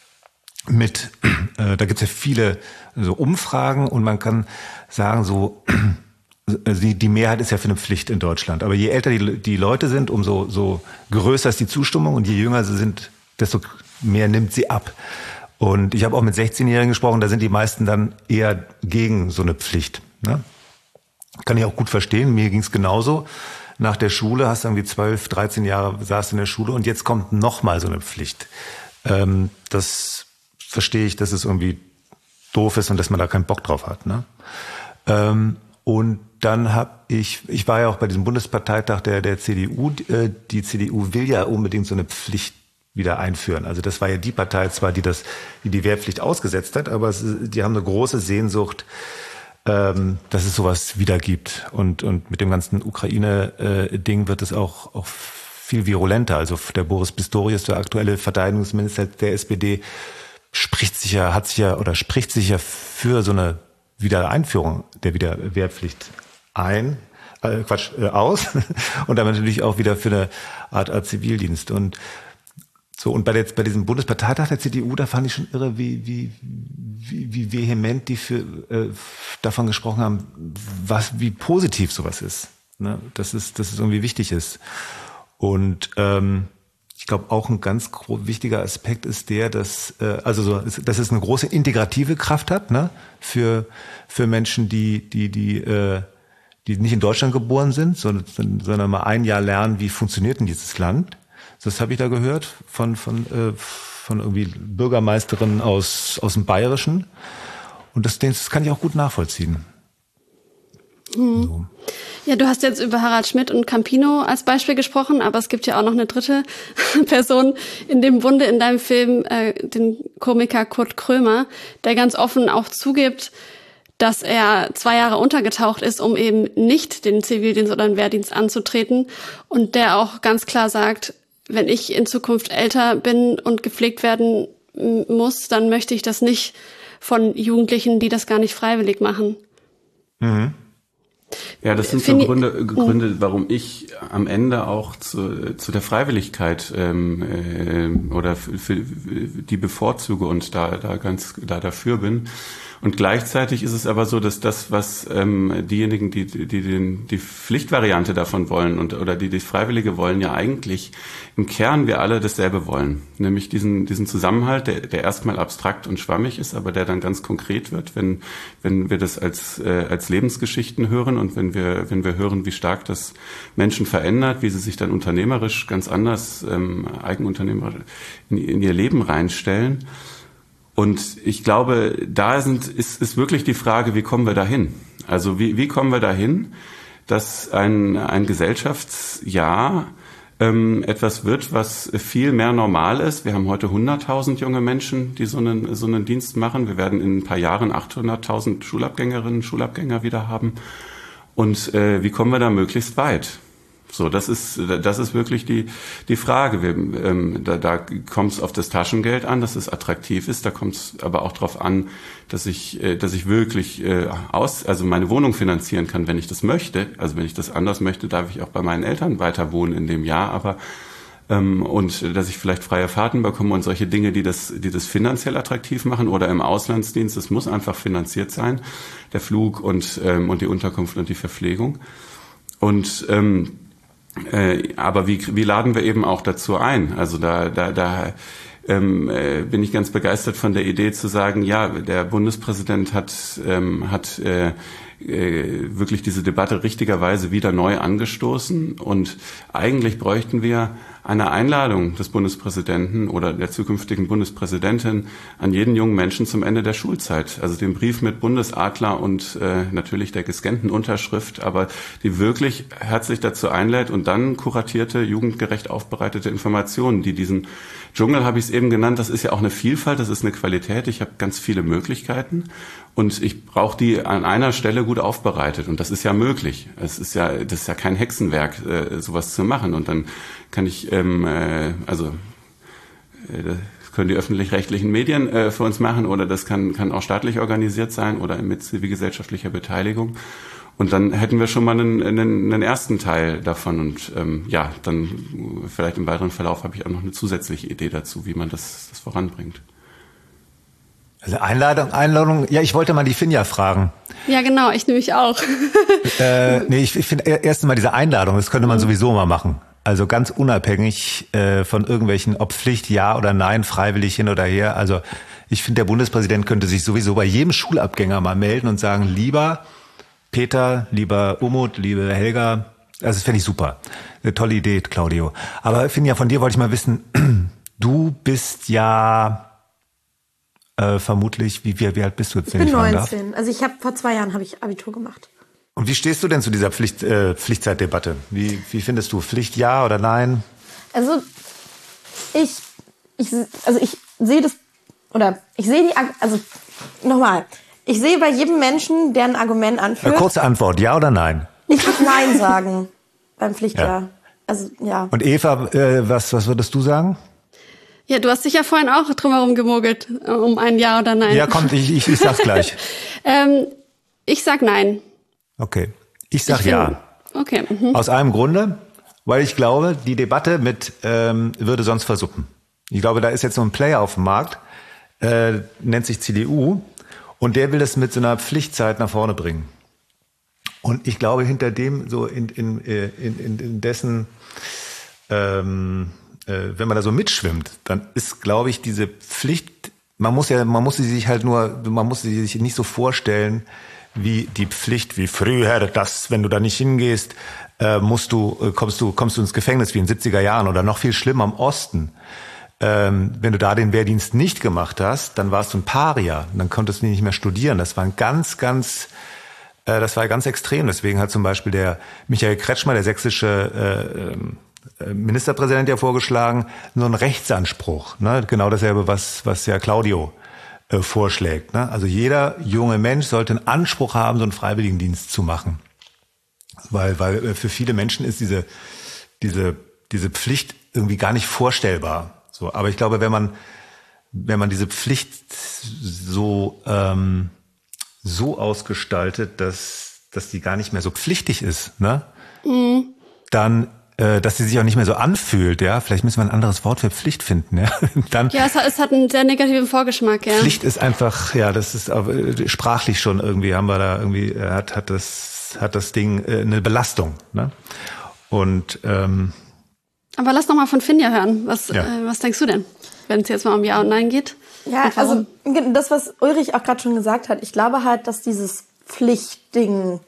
mit, äh, da gibt es ja viele so Umfragen und man kann sagen so, also die, die Mehrheit ist ja für eine Pflicht in Deutschland. Aber je älter die, die Leute sind, umso so größer ist die Zustimmung und je jünger sie sind, desto mehr nimmt sie ab. Und ich habe auch mit sechzehnjährigen gesprochen, da sind die meisten dann eher gegen so eine Pflicht. Ne? Kann ich auch gut verstehen, mir ging es genauso. Nach der Schule hast du irgendwie zwölf, dreizehn Jahre saß in der Schule und jetzt kommt noch mal so eine Pflicht. Ähm, das verstehe ich, dass es irgendwie doof ist und dass man da keinen Bock drauf hat. Ne? Ähm, und dann habe ich, ich war ja auch bei diesem Bundesparteitag der, der C D U. Äh, die C D U will ja unbedingt so eine Pflicht wieder einführen. Also das war ja die Partei zwar, die das, die die Wehrpflicht ausgesetzt hat, aber es, die haben eine große Sehnsucht, ähm, dass es sowas wieder gibt. Und, und mit dem ganzen Ukraine-Ding äh, wird es auch, auch viel virulenter. Also der Boris Pistorius, der aktuelle Verteidigungsminister der S P D, spricht sich ja, hat sich ja oder spricht sich ja für so eine Wiedereinführung der Wiederwehrpflicht ein, äh, Quatsch, äh, aus und damit natürlich auch wieder für eine Art, Art Zivildienst. Und so, und bei, der, bei diesem Bundesparteitag der C D U, da fand ich schon irre, wie, wie, wie, wie vehement die für, äh, davon gesprochen haben, was, wie positiv sowas ist. Ne? Dass es, dass es irgendwie wichtig ist. Und ähm, Ich glaube, auch ein ganz wichtiger Aspekt ist der, dass äh, also so, dass es eine große integrative Kraft hat, ne, für für Menschen, die die die äh, die nicht in Deutschland geboren sind, sondern, sondern mal ein Jahr lernen, wie funktioniert denn dieses Land. Das habe ich da gehört von von äh, von irgendwie Bürgermeisterinnen aus aus dem Bayerischen. Und das, das kann ich auch gut nachvollziehen. Hm. So. Ja, du hast jetzt über Harald Schmidt und Campino als Beispiel gesprochen, aber es gibt ja auch noch eine dritte Person in dem Bunde in deinem Film, äh, den Komiker Kurt Krömer, der ganz offen auch zugibt, dass er zwei Jahre untergetaucht ist, um eben nicht den Zivildienst oder den Wehrdienst anzutreten und der auch ganz klar sagt, wenn ich in Zukunft älter bin und gepflegt werden muss, dann möchte ich das nicht von Jugendlichen, die das gar nicht freiwillig machen. Mhm. Ja, das sind so Gründe, Gründe, warum ich am Ende auch zu, zu der Freiwilligkeit ähm, äh, oder für, für die bevorzuge und da, da ganz da dafür bin. Und gleichzeitig ist es aber so, dass das, was ähm, diejenigen, die die den, die Pflichtvariante davon wollen und oder die das Freiwillige wollen, ja eigentlich im Kern wir alle dasselbe wollen, nämlich diesen diesen Zusammenhalt, der, der erstmal abstrakt und schwammig ist, aber der dann ganz konkret wird, wenn wenn wir das als äh, als Lebensgeschichten hören und wenn wir wenn wir hören, wie stark das Menschen verändert, wie sie sich dann unternehmerisch ganz anders ähm, Eigenunternehmer in, in ihr Leben reinstellen. Und ich glaube, da sind, ist, ist wirklich die Frage, wie kommen wir dahin? Also wie, wie kommen wir dahin, dass ein, ein Gesellschaftsjahr ähm, etwas wird, was viel mehr normal ist? Wir haben heute hunderttausend junge Menschen, die so einen, so einen Dienst machen. Wir werden in ein paar Jahren achthunderttausend Schulabgängerinnen, Schulabgänger wieder haben. Und äh, wie kommen wir da möglichst weit? So, das ist das ist wirklich die die Frage. Wir, ähm, da da kommt es auf das Taschengeld an, dass es attraktiv ist. Da kommt es aber auch darauf an, dass ich äh, dass ich wirklich äh, aus also meine Wohnung finanzieren kann, wenn ich das möchte. Also wenn ich das anders möchte, darf ich auch bei meinen Eltern weiter wohnen in dem Jahr. Aber ähm, und dass ich vielleicht freie Fahrten bekomme und solche Dinge, die das die das finanziell attraktiv machen oder im Auslandsdienst. Das muss einfach finanziert sein, der Flug und ähm, und die Unterkunft und die Verpflegung. Und ähm, Äh, aber wie, wie laden wir eben auch dazu ein? Also da, da, da ähm, äh, bin ich ganz begeistert von der Idee zu sagen, ja, der Bundespräsident hat, ähm, hat äh, äh, wirklich diese Debatte richtigerweise wieder neu angestoßen und eigentlich bräuchten wir eine Einladung des Bundespräsidenten oder der zukünftigen Bundespräsidentin an jeden jungen Menschen zum Ende der Schulzeit. Also den Brief mit Bundesadler und äh, natürlich der gescannten Unterschrift, aber die wirklich herzlich dazu einlädt und dann kuratierte, jugendgerecht aufbereitete Informationen, die diesen Dschungel, habe ich es eben genannt, das ist ja auch eine Vielfalt, das ist eine Qualität. Ich habe ganz viele Möglichkeiten und ich brauche die an einer Stelle gut aufbereitet und das ist ja möglich. Es ist ja, das ist ja kein Hexenwerk, äh, sowas zu machen und dann kann ich, ähm, äh, also äh, das können die öffentlich-rechtlichen Medien äh, für uns machen oder das kann kann auch staatlich organisiert sein oder mit zivilgesellschaftlicher Beteiligung. Und dann hätten wir schon mal einen, einen, einen ersten Teil davon. Und ähm, ja, dann vielleicht im weiteren Verlauf habe ich auch noch eine zusätzliche Idee dazu, wie man das, das voranbringt. Also Einladung, Einladung. Ja, ich wollte mal die Finja fragen. Ja, genau, ich nämlich auch. äh, nee, ich, ich finde erst mal diese Einladung, das könnte man sowieso mal machen. Also ganz unabhängig äh, von irgendwelchen, ob Pflicht, ja oder nein, freiwillig hin oder her. Also ich finde, der Bundespräsident könnte sich sowieso bei jedem Schulabgänger mal melden und sagen, lieber Peter, lieber Umut, liebe Helga, also das fände ich super. Eine tolle Idee, Claudio. Aber Finja, von dir wollte ich mal wissen, du bist ja äh, vermutlich, wie, wie, wie alt bist du jetzt? Ich bin neunzehn. Also ich habe vor zwei Jahren habe ich Abitur gemacht. Und wie stehst du denn zu dieser Pflicht, äh, Pflichtzeitdebatte? Wie, wie findest du Pflicht, ja oder nein? Also ich, ich also ich sehe das, oder ich sehe die, also nochmal, ich sehe bei jedem Menschen, der ein Argument anführt. Eine kurze Antwort, ja oder nein? Ich würde Nein sagen beim Pflichtjahr. Ja. Also ja. Und Eva, äh, was, was würdest du sagen? Ja, du hast dich ja vorhin auch drumherum gemogelt, um ein Ja oder Nein. Ja, kommt, ich, ich, ich sag's gleich. ähm, ich sag Nein. Okay, ich sag ich ja. Find, okay. Mhm. Aus einem Grunde, weil ich glaube, die Debatte mit ähm, würde sonst versuppen. Ich glaube, da ist jetzt so ein Player auf dem Markt, äh, nennt sich C D U, und der will das mit so einer Pflichtzeit nach vorne bringen. Und ich glaube, hinter dem, so in, in, in, in, in dessen ähm, äh, wenn man da so mitschwimmt, dann ist, glaube ich, diese Pflicht, man muss ja, man muss sie sich halt nur, man muss sie sich nicht so vorstellen, wie die Pflicht, wie früher, dass, wenn du da nicht hingehst, äh, musst du, äh, kommst du, kommst du ins Gefängnis wie in den siebziger Jahren oder noch viel schlimmer im Osten. Ähm, wenn du da den Wehrdienst nicht gemacht hast, dann warst du ein Paria, dann konntest du nicht mehr studieren. Das war ein ganz, ganz, äh, das war ganz extrem. Deswegen hat zum Beispiel der Michael Kretschmer, der sächsische äh, Ministerpräsident, ja vorgeschlagen, so einen Rechtsanspruch. Ne? Genau dasselbe, was, was ja Claudio äh, vorschlägt. Ne? Also jeder junge Mensch sollte einen Anspruch haben, so einen Freiwilligendienst zu machen. Weil, weil äh, für viele Menschen ist diese, diese, diese Pflicht irgendwie gar nicht vorstellbar. So, aber ich glaube, wenn man, wenn man diese Pflicht so, ähm, so ausgestaltet, dass, dass die gar nicht mehr so pflichtig ist, ne? Mhm. Dann, äh, dass sie sich auch nicht mehr so anfühlt, ja? Vielleicht müssen wir ein anderes Wort für Pflicht finden, ja? Dann, ja, es hat, es hat einen sehr negativen Vorgeschmack, ja. Pflicht ist einfach, ja, das ist auch, äh, sprachlich schon irgendwie, haben wir da irgendwie, äh, hat, hat das, hat das Ding äh, eine Belastung, ne? Und, ähm, aber lass noch mal von Finja hören. Was, ja. äh, was denkst du denn, wenn es jetzt mal um Ja und Nein geht? Ja, also das, was Ulrich auch gerade schon gesagt hat, ich glaube halt, dass dieses Pflichtding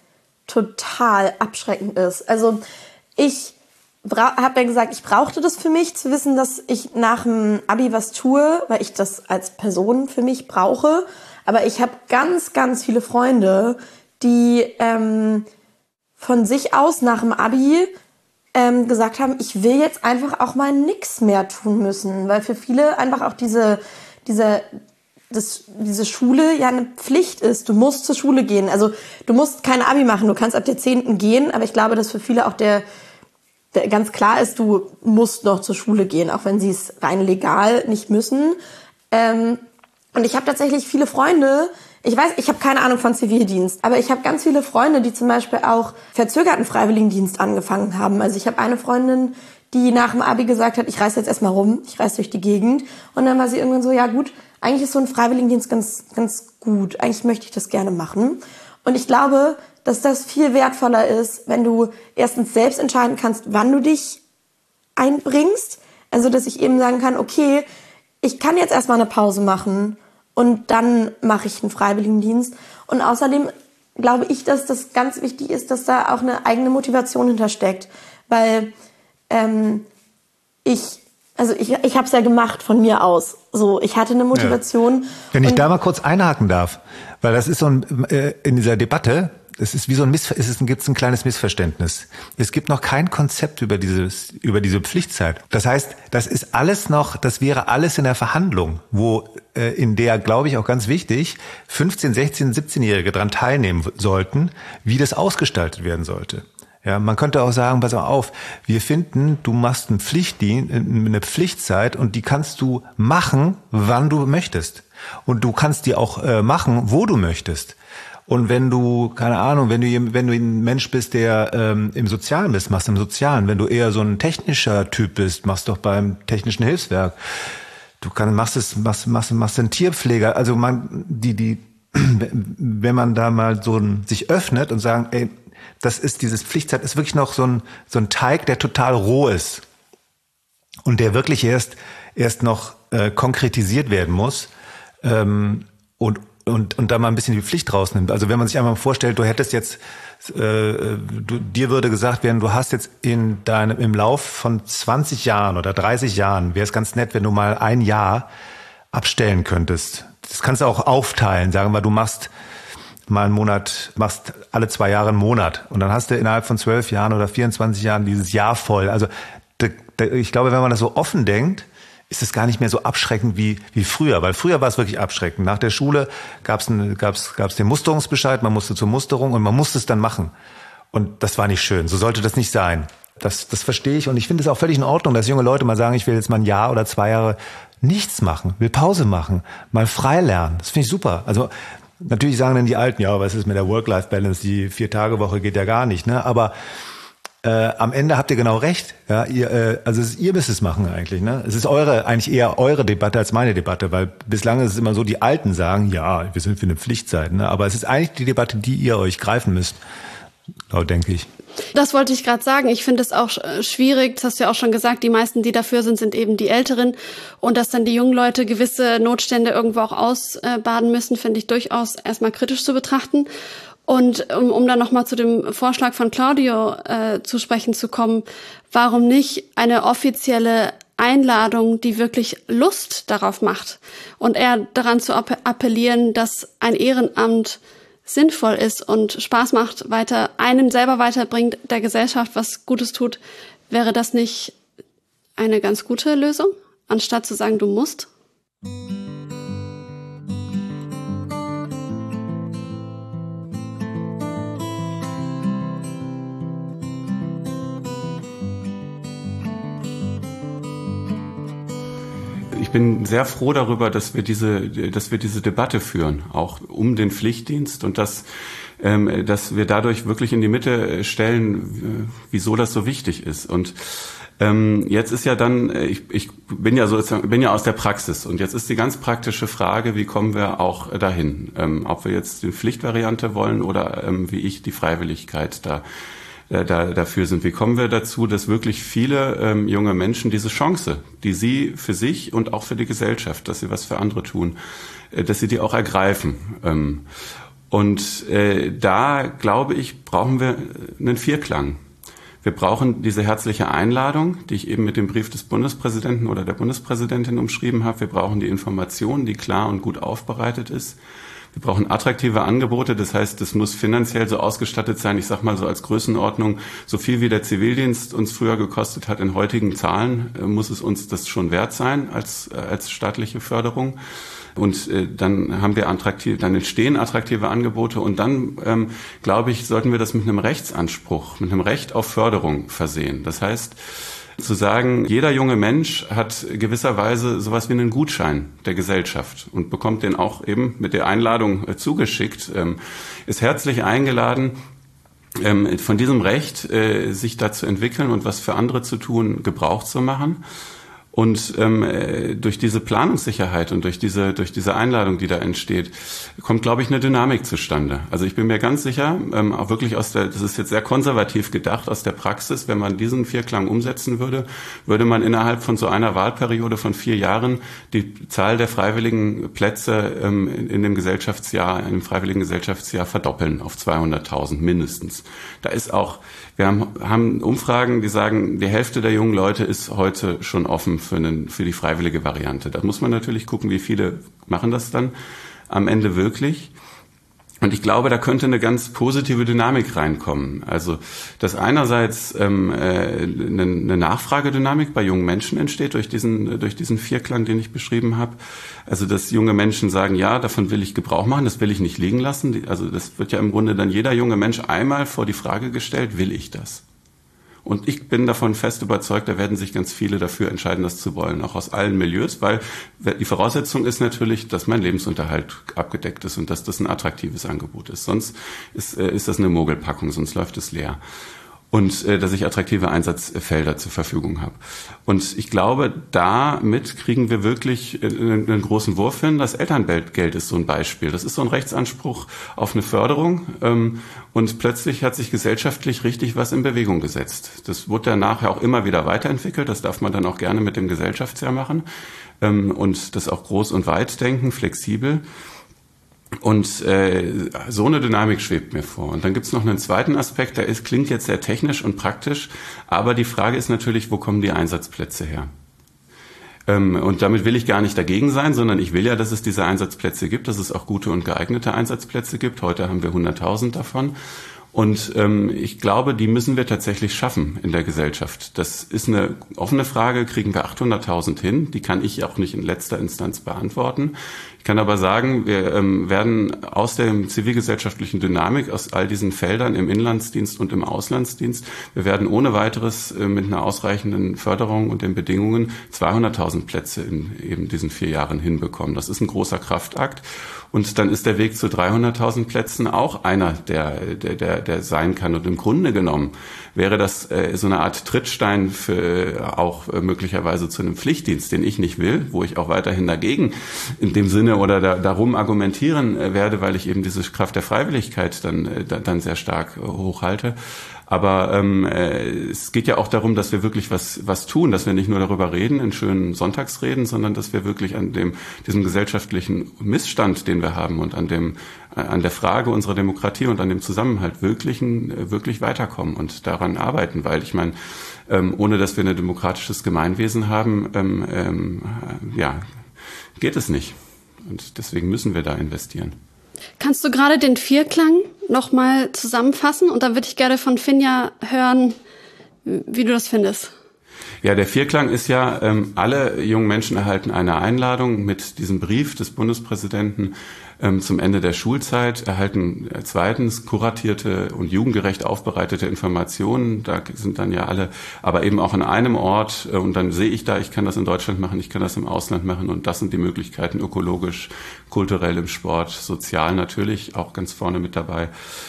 total abschreckend ist. Also ich habe ja gesagt, ich brauchte das für mich, zu wissen, dass ich nach dem Abi was tue, weil ich das als Person für mich brauche. Aber ich habe ganz, ganz viele Freunde, die ähm, von sich aus nach dem Abi Ähm, gesagt haben, ich will jetzt einfach auch mal nix mehr tun müssen, weil für viele einfach auch diese, diese, das, diese Schule ja eine Pflicht ist. Du musst zur Schule gehen. Also du musst kein Abi machen, du kannst ab der zehnten gehen, aber ich glaube, dass für viele auch der, der ganz klar ist, du musst noch zur Schule gehen, auch wenn sie es rein legal nicht müssen. Ähm, und ich habe tatsächlich viele Freunde, ich weiß, ich habe keine Ahnung von Zivildienst, aber ich habe ganz viele Freunde, die zum Beispiel auch verzögerten Freiwilligendienst angefangen haben. Also ich habe eine Freundin, die nach dem Abi gesagt hat, ich reise jetzt erstmal rum, ich reise durch die Gegend. Und dann war sie irgendwann so, ja gut, eigentlich ist so ein Freiwilligendienst ganz, ganz gut. Eigentlich möchte ich das gerne machen. Und ich glaube, dass das viel wertvoller ist, wenn du erstens selbst entscheiden kannst, wann du dich einbringst. Also dass ich eben sagen kann, okay, ich kann jetzt erstmal eine Pause machen und dann mache ich einen Freiwilligendienst. Und außerdem glaube ich, dass das ganz wichtig ist, dass da auch eine eigene Motivation hintersteckt. Weil ähm, ich, also ich, ich habe es ja gemacht von mir aus. So, ich hatte eine Motivation. Ja. Wenn ich da mal kurz einhaken darf, weil das ist so ein, äh, in dieser Debatte, es ist wie so ein Missver- es ist, gibt's ein kleines Missverständnis. Es gibt noch kein Konzept über dieses, über diese Pflichtzeit. Das heißt, das ist alles noch, das wäre alles in der Verhandlung, wo, äh, in der, glaube ich, auch ganz wichtig, fünfzehn-, sechzehn-, siebzehnjährige dran teilnehmen sollten, wie das ausgestaltet werden sollte. Ja, man könnte auch sagen, pass mal auf, wir finden, du machst einen Pflichtdienst, eine Pflichtzeit und die kannst du machen, wann du möchtest. Und du kannst die auch äh, machen, wo du möchtest. Und wenn du, keine Ahnung, wenn du wenn du ein Mensch bist, der ähm, im Sozialen bist, machst du im Sozialen. Wenn du eher so ein technischer Typ bist, machst doch beim technischen Hilfswerk. Du kannst machst es machst machst machst einen Tierpfleger. Also man die die wenn man da mal so ein, sich öffnet und sagen, ey, das ist dieses Pflichtzeit ist wirklich noch so ein so ein Teig, der total roh ist und der wirklich erst erst noch äh, konkretisiert werden muss ähm, und und und da mal ein bisschen die Pflicht rausnimmt. Also wenn man sich einmal vorstellt, du hättest jetzt, äh, du, dir würde gesagt werden, du hast jetzt in deinem im Lauf von zwanzig Jahren oder dreißig Jahren, wäre es ganz nett, wenn du mal ein Jahr abstellen könntest. Das kannst du auch aufteilen, sagen wir, du machst mal einen Monat, machst alle zwei Jahre einen Monat und dann hast du innerhalb von zwölf Jahren oder vierundzwanzig Jahren dieses Jahr voll. Also ich glaube, wenn man das so offen denkt, ist es gar nicht mehr so abschreckend wie wie früher, weil früher war es wirklich abschreckend. Nach der Schule gab's ein, gab's gab's den Musterungsbescheid, man musste zur Musterung und man musste es dann machen. Und das war nicht schön. So sollte das nicht sein. Das das verstehe ich und ich finde es auch völlig in Ordnung, dass junge Leute mal sagen, ich will jetzt mal ein Jahr oder zwei Jahre nichts machen, will Pause machen, mal frei lernen. Das finde ich super. Also natürlich sagen dann die Alten, ja, was ist mit der Work-Life-Balance? Die Vier-Tage-Woche geht ja gar nicht, ne? Aber Äh, am Ende habt ihr genau recht. Ja, ihr, äh, also es ist, ihr müsst es machen eigentlich. Ne? Es ist eure eigentlich eher eure Debatte als meine Debatte, weil bislang ist es immer so, die Alten sagen, ja, wir sind für eine Pflichtzeit. Ne? Aber es ist eigentlich die Debatte, die ihr euch greifen müsst. denke ich. Das wollte ich gerade sagen. Ich finde es auch schwierig, das hast du ja auch schon gesagt, die meisten, die dafür sind, sind eben die Älteren. Und dass dann die jungen Leute gewisse Notstände irgendwo auch ausbaden müssen, finde ich durchaus erstmal kritisch zu betrachten. Und um, um dann nochmal zu dem Vorschlag von Claudio äh, zu sprechen zu kommen, warum nicht eine offizielle Einladung, die wirklich Lust darauf macht und eher daran zu appellieren, dass ein Ehrenamt sinnvoll ist und Spaß macht, weiter einem selber weiterbringt, der Gesellschaft was Gutes tut, wäre das nicht eine ganz gute Lösung, anstatt zu sagen, du musst? Ich bin sehr froh darüber, dass wir diese, dass wir diese Debatte führen, auch um den Pflichtdienst und dass, ähm, dass wir dadurch wirklich in die Mitte stellen, wieso das so wichtig ist. Und ähm, jetzt ist ja dann, ich, ich bin ja sozusagen, bin ja aus der Praxis und jetzt ist die ganz praktische Frage, wie kommen wir auch dahin, ähm, ob wir jetzt die Pflichtvariante wollen oder ähm, wie ich die Freiwilligkeit da Da, dafür sind. Wie kommen wir dazu, dass wirklich viele ähm, junge Menschen diese Chance, die sie für sich und auch für die Gesellschaft, dass sie was für andere tun, äh, dass sie die auch ergreifen. Ähm, und äh, da, glaube ich, brauchen wir einen Vierklang. Wir brauchen diese herzliche Einladung, die ich eben mit dem Brief des Bundespräsidenten oder der Bundespräsidentin umschrieben habe. Wir brauchen die Information, die klar und gut aufbereitet ist. Wir brauchen attraktive Angebote, das heißt, es muss finanziell so ausgestattet sein, ich sag mal so als Größenordnung, so viel wie der Zivildienst uns früher gekostet hat in heutigen Zahlen, muss es uns das schon wert sein als, als staatliche Förderung. Und äh, dann haben wir attraktiv, dann entstehen attraktive Angebote und dann, ähm, glaube ich, sollten wir das mit einem Rechtsanspruch, mit einem Recht auf Förderung versehen. Das heißt, zu sagen, jeder junge Mensch hat gewisserweise sowas wie einen Gutschein der Gesellschaft und bekommt den auch eben mit der Einladung äh, zugeschickt, ähm, ist herzlich eingeladen, ähm, von diesem Recht äh, sich da zu entwickeln und was für andere zu tun, Gebrauch zu machen. Und ähm, durch diese Planungssicherheit und durch diese durch diese Einladung, die da entsteht, kommt, glaube ich, eine Dynamik zustande. Also ich bin mir ganz sicher, ähm, auch wirklich aus der, das ist jetzt sehr konservativ gedacht, aus der Praxis, wenn man diesen Vierklang umsetzen würde, würde man innerhalb von so einer Wahlperiode von vier Jahren die Zahl der freiwilligen Plätze ähm, in, in dem Gesellschaftsjahr, im freiwilligen Gesellschaftsjahr verdoppeln auf zweihunderttausend mindestens. Da ist auch, wir haben, haben Umfragen, die sagen, die Hälfte der jungen Leute ist heute schon offen für, einen, für die freiwillige Variante. Da muss man natürlich gucken, wie viele machen das dann am Ende wirklich. Und ich glaube, da könnte eine ganz positive Dynamik reinkommen. Also, dass einerseits ähm, äh, eine, eine Nachfragedynamik bei jungen Menschen entsteht durch diesen durch diesen Vierklang, den ich beschrieben habe. Also, dass junge Menschen sagen, ja, davon will ich Gebrauch machen, das will ich nicht liegen lassen. Also, das wird ja im Grunde dann jeder junge Mensch einmal vor die Frage gestellt, will ich das? Und ich bin davon fest überzeugt, da werden sich ganz viele dafür entscheiden, das zu wollen, auch aus allen Milieus, weil die Voraussetzung ist natürlich, dass mein Lebensunterhalt abgedeckt ist und dass das ein attraktives Angebot ist. Sonst ist, ist das eine Mogelpackung, sonst läuft es leer. Und äh, dass ich attraktive Einsatzfelder zur Verfügung habe. Und ich glaube, damit kriegen wir wirklich äh, einen, einen großen Wurf hin. Das Elterngeld ist so ein Beispiel. Das ist so ein Rechtsanspruch auf eine Förderung. Ähm, und plötzlich hat sich gesellschaftlich richtig was in Bewegung gesetzt. Das wurde dann nachher auch immer wieder weiterentwickelt. Das darf man dann auch gerne mit dem Gesellschaftsjahr machen. Ähm, und das auch groß und weit denken, flexibel. Und äh, so eine Dynamik schwebt mir vor. Und dann gibt's noch einen zweiten Aspekt, der ist, klingt jetzt sehr technisch und praktisch, aber die Frage ist natürlich, wo kommen die Einsatzplätze her? Ähm, und damit will ich gar nicht dagegen sein, sondern ich will ja, dass es diese Einsatzplätze gibt, dass es auch gute und geeignete Einsatzplätze gibt. Heute haben wir hunderttausend davon. Und ähm, ich glaube, die müssen wir tatsächlich schaffen in der Gesellschaft. Das ist eine offene Frage, kriegen wir achthunderttausend hin? Die kann ich auch nicht in letzter Instanz beantworten. Ich kann aber sagen, wir ähm, werden aus der zivilgesellschaftlichen Dynamik, aus all diesen Feldern im Inlandsdienst und im Auslandsdienst, wir werden ohne weiteres äh, mit einer ausreichenden Förderung und den Bedingungen zweihunderttausend Plätze in eben diesen vier Jahren hinbekommen. Das ist ein großer Kraftakt. Und dann ist der Weg zu dreihunderttausend Plätzen auch einer, der, der, der, der sein kann. Und im Grunde genommen wäre das äh, so eine Art Trittstein für auch äh, möglicherweise zu einem Pflichtdienst, den ich nicht will, wo ich auch weiterhin dagegen in dem Sinne bediene oder da, darum argumentieren äh, werde, weil ich eben diese Kraft der Freiwilligkeit dann, äh, dann sehr stark äh, hochhalte. Aber ähm, äh, es geht ja auch darum, dass wir wirklich was was tun, dass wir nicht nur darüber reden in schönen Sonntagsreden, sondern dass wir wirklich an dem diesem gesellschaftlichen Missstand, den wir haben und an dem äh, an der Frage unserer Demokratie und an dem Zusammenhalt wirklich äh, wirklich weiterkommen und daran arbeiten, weil ich meine, ähm, ohne dass wir ein demokratisches Gemeinwesen haben, ähm, ähm, ja, geht es nicht. Und deswegen müssen wir da investieren. Kannst du gerade den Vierklang nochmal zusammenfassen? Und dann würde ich gerne von Finja hören, wie du das findest. Ja, der Vierklang ist ja, ähm, alle jungen Menschen erhalten eine Einladung mit diesem Brief des Bundespräsidenten ähm, zum Ende der Schulzeit, erhalten äh, zweitens kuratierte und jugendgerecht aufbereitete Informationen. Da sind dann ja alle, aber eben auch an einem Ort. Äh, und dann sehe ich da, ich kann das in Deutschland machen, ich kann das im Ausland machen. Und das sind die Möglichkeiten, ökologisch, kulturell, im Sport, sozial natürlich auch ganz vorne mit dabei.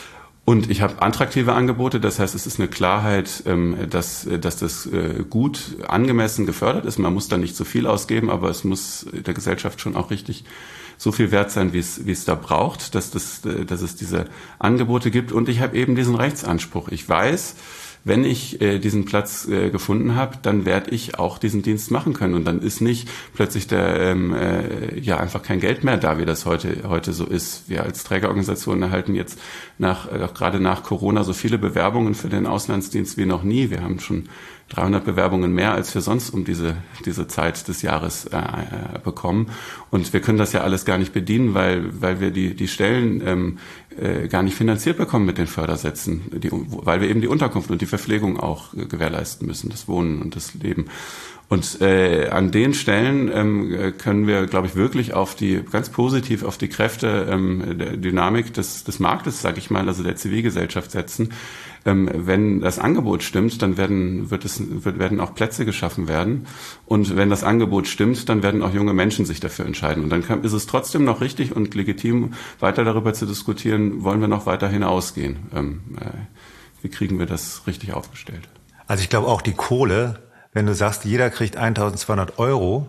Und ich habe attraktive Angebote, das heißt, es ist eine Klarheit, dass, dass das gut angemessen gefördert ist. Man muss da nicht zu viel ausgeben, aber es muss der Gesellschaft schon auch richtig so viel wert sein, wie es, wie es da braucht, dass, das, dass es diese Angebote gibt. Und ich habe eben diesen Rechtsanspruch. Ich weiß, wenn ich äh, diesen Platz äh, gefunden habe, dann werde ich auch diesen Dienst machen können. Und dann ist nicht plötzlich der ähm, äh, ja einfach kein Geld mehr da, wie das heute heute so ist. Wir als Trägerorganisation erhalten jetzt nach äh, auch gerade nach Corona so viele Bewerbungen für den Auslandsdienst wie noch nie. Wir haben schon dreihundert Bewerbungen mehr, als wir sonst um diese diese Zeit des Jahres äh, äh, bekommen. Und wir können das ja alles gar nicht bedienen, weil weil wir die die Stellen ähm, äh, gar nicht finanziert bekommen mit den Fördersätzen, die, weil wir eben die Unterkunft und die Verpflegung auch äh, gewährleisten müssen, das Wohnen und das Leben. Und äh, an den Stellen ähm, können wir, glaube ich, wirklich auf die ganz positiv auf die Kräfte ähm, der Dynamik des des Marktes, sage ich mal, also der Zivilgesellschaft setzen. Ähm, wenn das Angebot stimmt, dann werden wird es wird, werden auch Plätze geschaffen werden. Und wenn das Angebot stimmt, dann werden auch junge Menschen sich dafür entscheiden. Und dann kann, ist es trotzdem noch richtig und legitim, weiter darüber zu diskutieren, wollen wir noch weiter hinausgehen? Ähm, äh, wie kriegen wir das richtig aufgestellt? Also ich glaube auch die Kohle, wenn du sagst, jeder kriegt eintausendzweihundert Euro,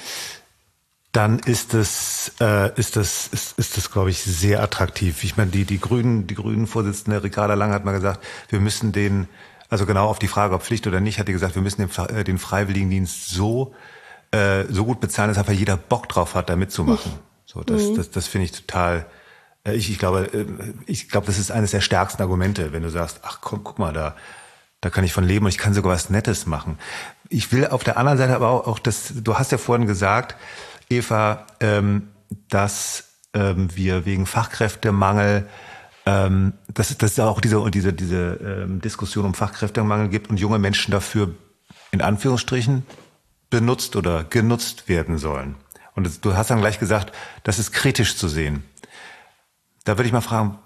dann ist das, äh, ist das, ist, ist das, glaube ich, sehr attraktiv. Ich meine, die, die Grünen, die Grünen-Vorsitzende Ricarda Lang hat mal gesagt, wir müssen den, also genau auf die Frage, ob Pflicht oder nicht, hat die gesagt, wir müssen den, den Freiwilligendienst so, äh, so gut bezahlen, dass einfach jeder Bock drauf hat, da mitzumachen. So, das, mhm. das, das finde ich total, äh, ich, ich glaube, äh, ich glaube, das ist eines der stärksten Argumente, wenn du sagst, ach komm, guck mal, da, da kann ich von leben und ich kann sogar was Nettes machen. Ich will auf der anderen Seite aber auch, auch das, du hast ja vorhin gesagt, Eva, ähm, dass ähm, wir wegen Fachkräftemangel, ähm, dass, dass es auch diese, diese, diese ähm, Diskussion um Fachkräftemangel gibt und junge Menschen dafür in Anführungsstrichen benutzt oder genutzt werden sollen. Und das, du hast dann gleich gesagt, das ist kritisch zu sehen. Da würde ich mal fragen,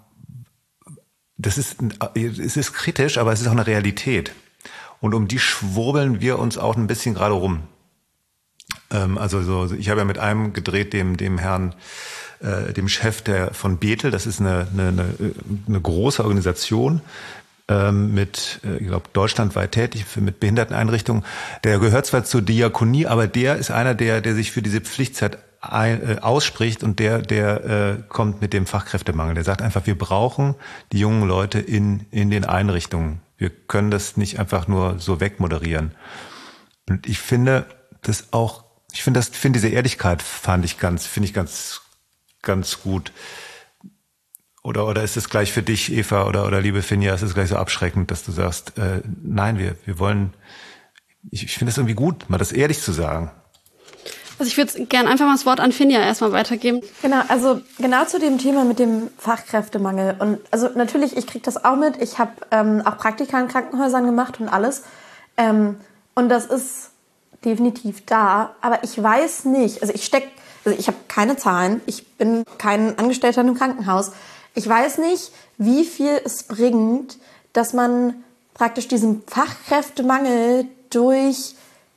das ist, es ist kritisch, aber es ist auch eine Realität. Und um die schwurbeln wir uns auch ein bisschen gerade rum. Also so, ich habe ja mit einem gedreht, dem dem Herrn, äh, dem Chef der von Bethel. Das ist eine eine, eine große Organisation ähm, mit, äh, ich glaube, deutschlandweit tätig für, mit Behinderteneinrichtungen. Der gehört zwar zur Diakonie, aber der ist einer, der der sich für diese Pflichtzeit ein, äh, ausspricht und der der äh, kommt mit dem Fachkräftemangel. Der sagt einfach, wir brauchen die jungen Leute in in den Einrichtungen. Wir können das nicht einfach nur so wegmoderieren. Und ich finde das auch Ich finde das, finde diese Ehrlichkeit fand ich ganz, finde ich ganz, ganz gut. Oder, oder ist es gleich für dich, Eva, oder, oder liebe Finja, ist es gleich so abschreckend, dass du sagst, äh, nein, wir, wir wollen, ich, ich finde es irgendwie gut, mal das ehrlich zu sagen. Also ich würde gerne einfach mal das Wort an Finja erstmal weitergeben. Genau, also genau zu dem Thema mit dem Fachkräftemangel. Und also natürlich, ich kriege das auch mit. Ich habe ähm, auch Praktika in Krankenhäusern gemacht und alles. Ähm, und das ist definitiv da, aber ich weiß nicht, also ich steck, also ich habe keine Zahlen, ich bin kein Angestellter in einem Krankenhaus. Ich weiß nicht, wie viel es bringt, dass man praktisch diesem Fachkräftemangel durch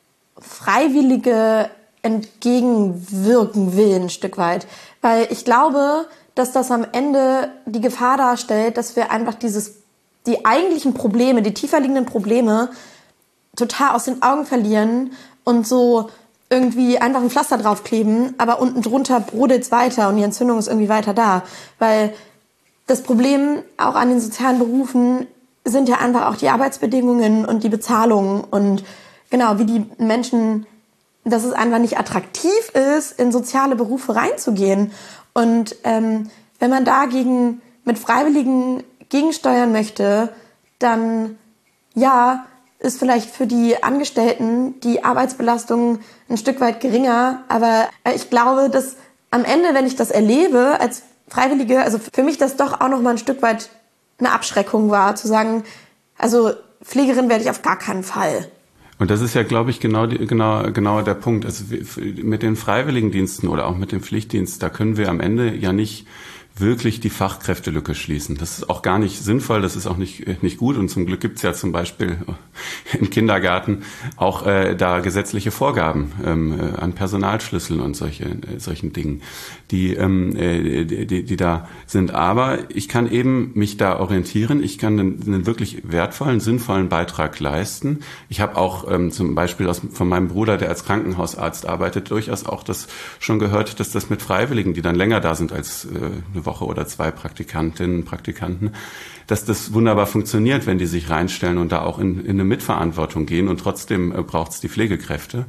Freiwillige entgegenwirken will, ein Stück weit. Weil ich glaube, dass das am Ende die Gefahr darstellt, dass wir einfach dieses, die eigentlichen Probleme, die tiefer liegenden Probleme total aus den Augen verlieren und so irgendwie einfach ein Pflaster draufkleben, aber unten drunter brodelt's weiter und die Entzündung ist irgendwie weiter da. Weil das Problem auch an den sozialen Berufen sind ja einfach auch die Arbeitsbedingungen und die Bezahlung und genau, wie die Menschen, dass es einfach nicht attraktiv ist, in soziale Berufe reinzugehen. Und ähm, wenn man dagegen mit Freiwilligen gegensteuern möchte, dann ja, ist vielleicht für die Angestellten die Arbeitsbelastung ein Stück weit geringer. Aber ich glaube, dass am Ende, wenn ich das erlebe als Freiwillige, also für mich das doch auch noch mal ein Stück weit eine Abschreckung war, zu sagen, also Pflegerin werde ich auf gar keinen Fall. Und das ist ja, glaube ich, genau, die, genau, genau der Punkt. Also mit den Freiwilligendiensten oder auch mit dem Pflichtdienst, da können wir am Ende ja nicht wirklich die Fachkräftelücke schließen. Das ist auch gar nicht sinnvoll, das ist auch nicht nicht gut. Und zum Glück gibt's ja zum Beispiel im Kindergarten auch äh, da gesetzliche Vorgaben ähm, an Personalschlüsseln und solche äh, solchen Dingen, die, ähm, äh, die, die die da sind. Aber ich kann eben mich da orientieren. Ich kann einen, einen wirklich wertvollen, sinnvollen Beitrag leisten. Ich habe auch ähm, zum Beispiel aus, von meinem Bruder, der als Krankenhausarzt arbeitet, durchaus auch das schon gehört, dass das mit Freiwilligen, die dann länger da sind als äh, eine Woche oder zwei Praktikantinnen, Praktikanten, dass das wunderbar funktioniert, wenn die sich reinstellen und da auch in, in eine Mitverantwortung gehen und trotzdem äh, braucht es die Pflegekräfte.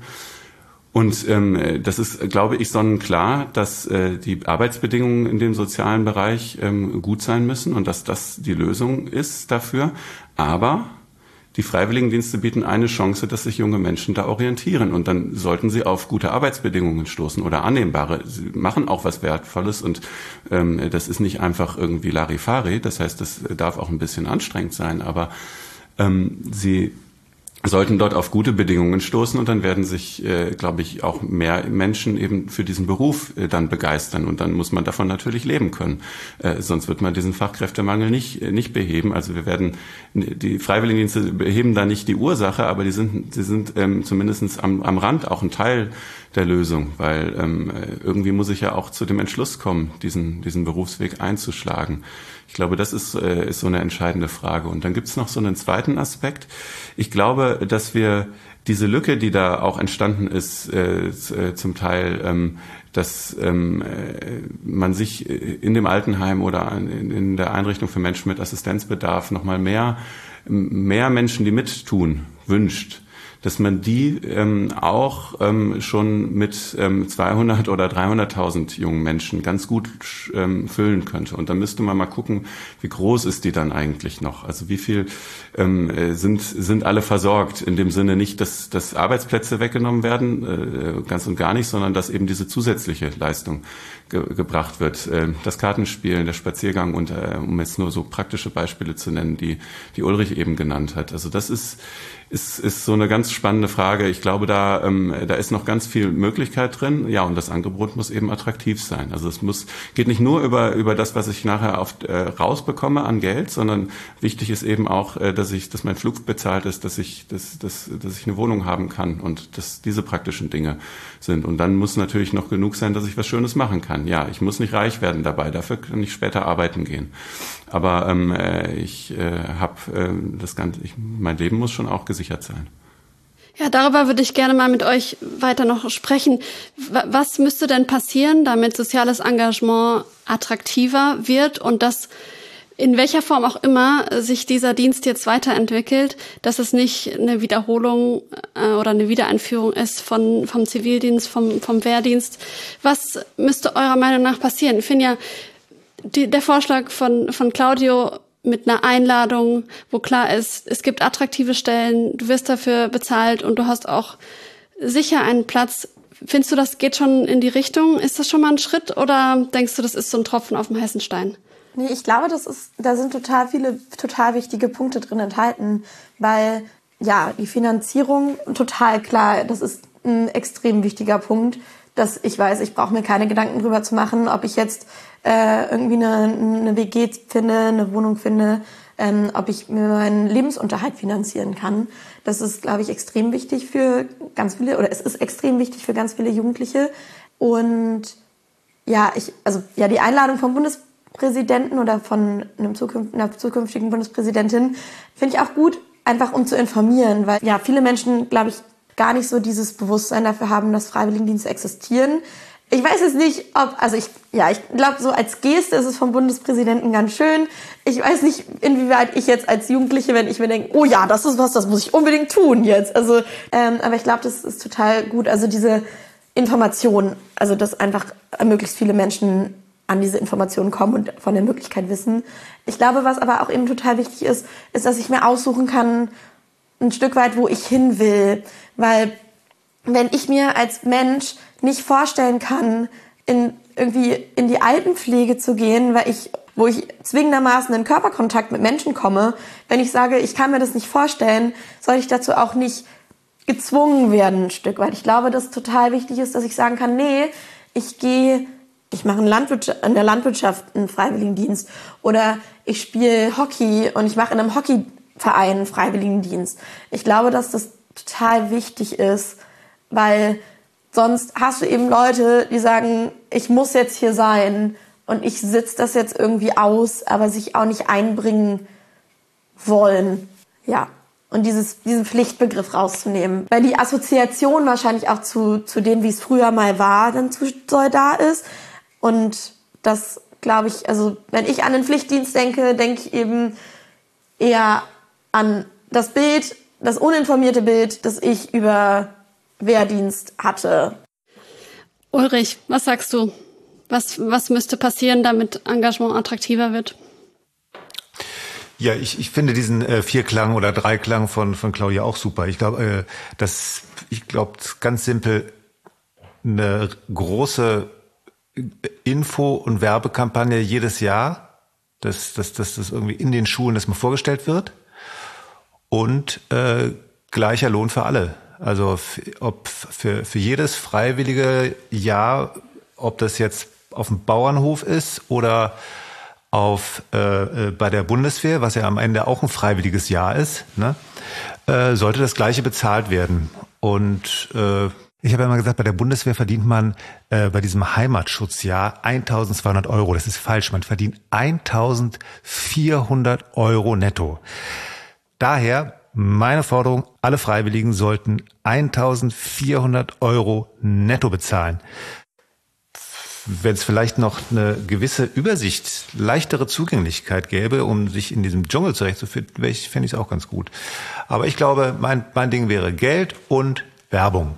Und ähm, das ist, glaube ich, sonnenklar, dass äh, die Arbeitsbedingungen in dem sozialen Bereich ähm, gut sein müssen und dass das die Lösung ist dafür. Aber die Freiwilligendienste bieten eine Chance, dass sich junge Menschen da orientieren. Und dann sollten sie auf gute Arbeitsbedingungen stoßen oder annehmbare. Sie machen auch was Wertvolles und ähm, das ist nicht einfach irgendwie Larifari. Das heißt, das darf auch ein bisschen anstrengend sein. Aber ähm, sie sollten dort auf gute Bedingungen stoßen und dann werden sich, äh, glaube ich, auch mehr Menschen eben für diesen Beruf äh, dann begeistern und dann muss man davon natürlich leben können. Äh, sonst wird man diesen Fachkräftemangel nicht äh, nicht beheben. Also wir werden, die Freiwilligendienste beheben da nicht die Ursache, aber die sind, sie sind ähm, zumindest am, am Rand auch ein Teil der Lösung, weil ähm, irgendwie muss ich ja auch zu dem Entschluss kommen, diesen diesen Berufsweg einzuschlagen. Ich glaube, das ist, äh, ist so eine entscheidende Frage. Und dann gibt es noch so einen zweiten Aspekt. Ich glaube, dass wir diese Lücke, die da auch entstanden ist, äh, zum Teil, ähm, dass ähm, man sich in dem Altenheim oder in, in der Einrichtung für Menschen mit Assistenzbedarf nochmal mehr, mehr Menschen, die mittun, wünscht, dass man die ähm, auch ähm, schon mit ähm, zweihundert oder dreihunderttausend jungen Menschen ganz gut ähm, füllen könnte. Und dann müsste man mal gucken, wie groß ist die dann eigentlich noch? Also wie viel ähm, sind sind alle versorgt? In dem Sinne nicht, dass, dass Arbeitsplätze weggenommen werden, äh, ganz und gar nicht, sondern dass eben diese zusätzliche Leistung ge- gebracht wird. Äh, das Kartenspielen, der Spaziergang und äh, um jetzt nur so praktische Beispiele zu nennen, die die Ulrich eben genannt hat. Also das ist Ist, ist so eine ganz spannende Frage. Ich glaube, da, ähm, da ist noch ganz viel Möglichkeit drin. Ja, und das Angebot muss eben attraktiv sein. Also es muss, geht nicht nur über, über das, was ich nachher auf, äh, rausbekomme an Geld, sondern wichtig ist eben auch, äh, dass ich, dass mein Flug bezahlt ist, dass ich, dass, dass, dass ich eine Wohnung haben kann und dass diese praktischen Dinge sind. Und dann muss natürlich noch genug sein, dass ich was Schönes machen kann. Ja, ich muss nicht reich werden dabei. Dafür kann ich später arbeiten gehen. Aber ähm, äh, ich äh, habe äh, das Ganze, ich, mein Leben muss schon auch gesichert sein. Ja, darüber würde ich gerne mal mit euch weiter noch sprechen. Was müsste denn passieren, damit soziales Engagement attraktiver wird und dass in welcher Form auch immer sich dieser Dienst jetzt weiterentwickelt, dass es nicht eine Wiederholung äh, oder eine Wiedereinführung ist von vom Zivildienst, vom vom Wehrdienst? Was müsste eurer Meinung nach passieren? Ich finde ja, die, der Vorschlag von von Claudio mit einer Einladung, wo klar ist, es gibt attraktive Stellen, du wirst dafür bezahlt und du hast auch sicher einen Platz. Findest du, das geht schon in die Richtung? Ist das schon mal ein Schritt oder denkst du, das ist so ein Tropfen auf dem heißen Stein? Nee, ich glaube, das ist, da sind total viele, total wichtige Punkte drin enthalten, weil, ja, die Finanzierung, total klar, das ist ein extrem wichtiger Punkt, dass ich weiß, ich brauche mir keine Gedanken drüber zu machen, ob ich jetzt äh, irgendwie eine, eine W G finde, eine Wohnung finde, ähm, ob ich mir meinen Lebensunterhalt finanzieren kann. Das ist, glaube ich, extrem wichtig für ganz viele, oder es ist extrem wichtig für ganz viele Jugendliche. Und ja, ich, also ja, die Einladung vom Bundespräsidenten oder von einem zukünftigen, einer zukünftigen Bundespräsidentin finde ich auch gut, einfach um zu informieren, weil ja viele Menschen, glaube ich, gar nicht so dieses Bewusstsein dafür haben, dass Freiwilligendienste existieren. Ich weiß jetzt nicht, ob, also ich, ja, ich glaube, so als Geste ist es vom Bundespräsidenten ganz schön. Ich weiß nicht, inwieweit ich jetzt als Jugendliche, wenn ich mir denke, oh ja, das ist was, das muss ich unbedingt tun jetzt. Also, ähm, aber ich glaube, das ist total gut. Also diese Information, also dass einfach möglichst viele Menschen an diese Informationen kommen und von der Möglichkeit wissen. Ich glaube, was aber auch eben total wichtig ist, ist, dass ich mir aussuchen kann, ein Stück weit, wo ich hin will. Weil wenn ich mir als Mensch nicht vorstellen kann, in irgendwie in die Altenpflege zu gehen, weil ich, wo ich zwingendermaßen in Körperkontakt mit Menschen komme, wenn ich sage, ich kann mir das nicht vorstellen, soll ich dazu auch nicht gezwungen werden, ein Stück weit. Ich glaube, dass total wichtig ist, dass ich sagen kann, nee, ich gehe, ich mache in, Landwirtschaft, in der Landwirtschaft einen Freiwilligendienst oder ich spiele Hockey und ich mache in einem Hockeyverein einen Freiwilligendienst. Ich glaube, dass das total wichtig ist, weil sonst hast du eben Leute, die sagen, ich muss jetzt hier sein und ich sitze das jetzt irgendwie aus, aber sich auch nicht einbringen wollen. Ja, und dieses, diesen Pflichtbegriff rauszunehmen. Weil die Assoziation wahrscheinlich auch zu, zu dem, wie es früher mal war, dann zu doll da ist. Und das, glaube ich, also wenn ich an den Pflichtdienst denke, denke ich eben eher an das Bild, das uninformierte Bild, das ich über Wehrdienst hatte. Ulrich, was sagst du? Was, was müsste passieren, damit Engagement attraktiver wird? Ja, ich, ich finde diesen äh, Vierklang oder Dreiklang von, von Claudia auch super. Ich glaube, äh, das, ich glaube, ganz simpel eine große Info- und Werbekampagne jedes Jahr, dass, dass, dass das irgendwie in den Schulen das mal vorgestellt wird und äh, gleicher Lohn für alle. Also ob für, für jedes freiwillige Jahr, ob das jetzt auf dem Bauernhof ist oder auf äh, bei der Bundeswehr, was ja am Ende auch ein freiwilliges Jahr ist, ne, äh, sollte das Gleiche bezahlt werden. Und äh, ich habe ja immer gesagt, bei der Bundeswehr verdient man äh, bei diesem Heimatschutzjahr eintausendzweihundert Euro. Das ist falsch. Man verdient eintausendvierhundert Euro netto. Daher meine Forderung, alle Freiwilligen sollten eintausendvierhundert Euro netto bezahlen. Wenn es vielleicht noch eine gewisse Übersicht, leichtere Zugänglichkeit gäbe, um sich in diesem Dschungel zurechtzufinden, fände ich es auch ganz gut. Aber ich glaube, mein, mein Ding wäre Geld und Werbung.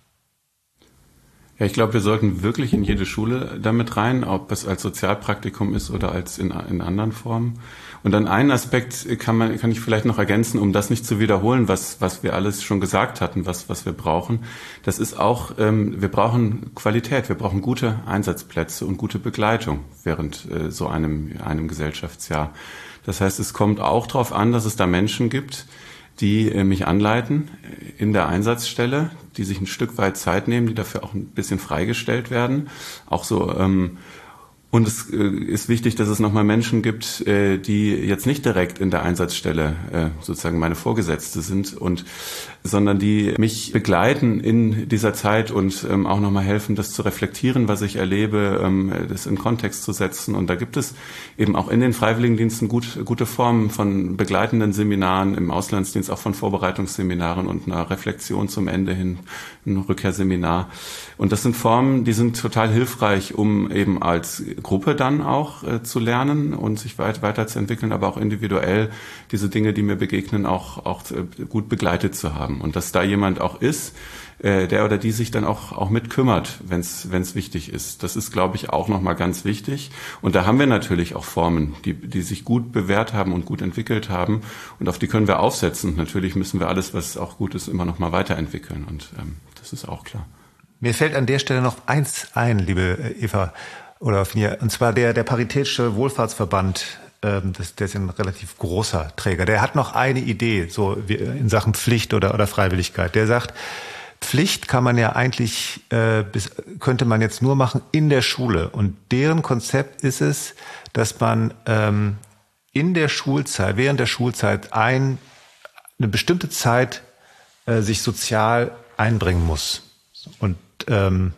Ja, ich glaube, wir sollten wirklich in jede Schule damit rein, ob es als Sozialpraktikum ist oder als in, in anderen Formen. Und dann einen Aspekt kann man, kann ich vielleicht noch ergänzen, um das nicht zu wiederholen, was, was wir alles schon gesagt hatten, was, was wir brauchen. Das ist auch, ähm, wir brauchen Qualität, wir brauchen gute Einsatzplätze und gute Begleitung während äh, so einem, einem Gesellschaftsjahr. Das heißt, es kommt auch darauf an, dass es da Menschen gibt, die äh, mich anleiten in der Einsatzstelle, die sich ein Stück weit Zeit nehmen, die dafür auch ein bisschen freigestellt werden. Auch so, ähm, und es äh, ist wichtig, dass es nochmal Menschen gibt, äh, die jetzt nicht direkt in der Einsatzstelle äh, sozusagen meine Vorgesetzte sind, und sondern die mich begleiten in dieser Zeit und ähm, auch nochmal helfen, das zu reflektieren, was ich erlebe, ähm, das in Kontext zu setzen. Und da gibt es eben auch in den Freiwilligendiensten gut, gute Formen von begleitenden Seminaren, im Auslandsdienst auch von Vorbereitungsseminaren und einer Reflexion zum Ende hin, ein Rückkehrseminar. Und das sind Formen, die sind total hilfreich, um eben als Gruppe dann auch äh, zu lernen und sich weit, weiterzuentwickeln, aber auch individuell diese Dinge, die mir begegnen, auch, auch äh, gut begleitet zu haben. Und dass da jemand auch ist, äh, der oder die sich dann auch, auch mit kümmert, wenn es wenn es wichtig ist. Das ist, glaube ich, auch nochmal ganz wichtig. Und da haben wir natürlich auch Formen, die, die sich gut bewährt haben und gut entwickelt haben. Und auf die können wir aufsetzen. Natürlich müssen wir alles, was auch gut ist, immer noch mal weiterentwickeln. Und ähm, das ist auch klar. Mir fällt an der Stelle noch eins ein, liebe Eva oder Finja, und zwar der, der Paritätische Wohlfahrtsverband. Das, der ist ein relativ großer Träger. Der hat noch eine Idee, so wie in Sachen Pflicht oder, oder Freiwilligkeit. Der sagt, Pflicht kann man ja eigentlich, äh, bis, könnte man jetzt nur machen in der Schule. Und deren Konzept ist es, dass man ähm, in der Schulzeit, während der Schulzeit ein, eine bestimmte Zeit äh, sich sozial einbringen muss. Und ähm,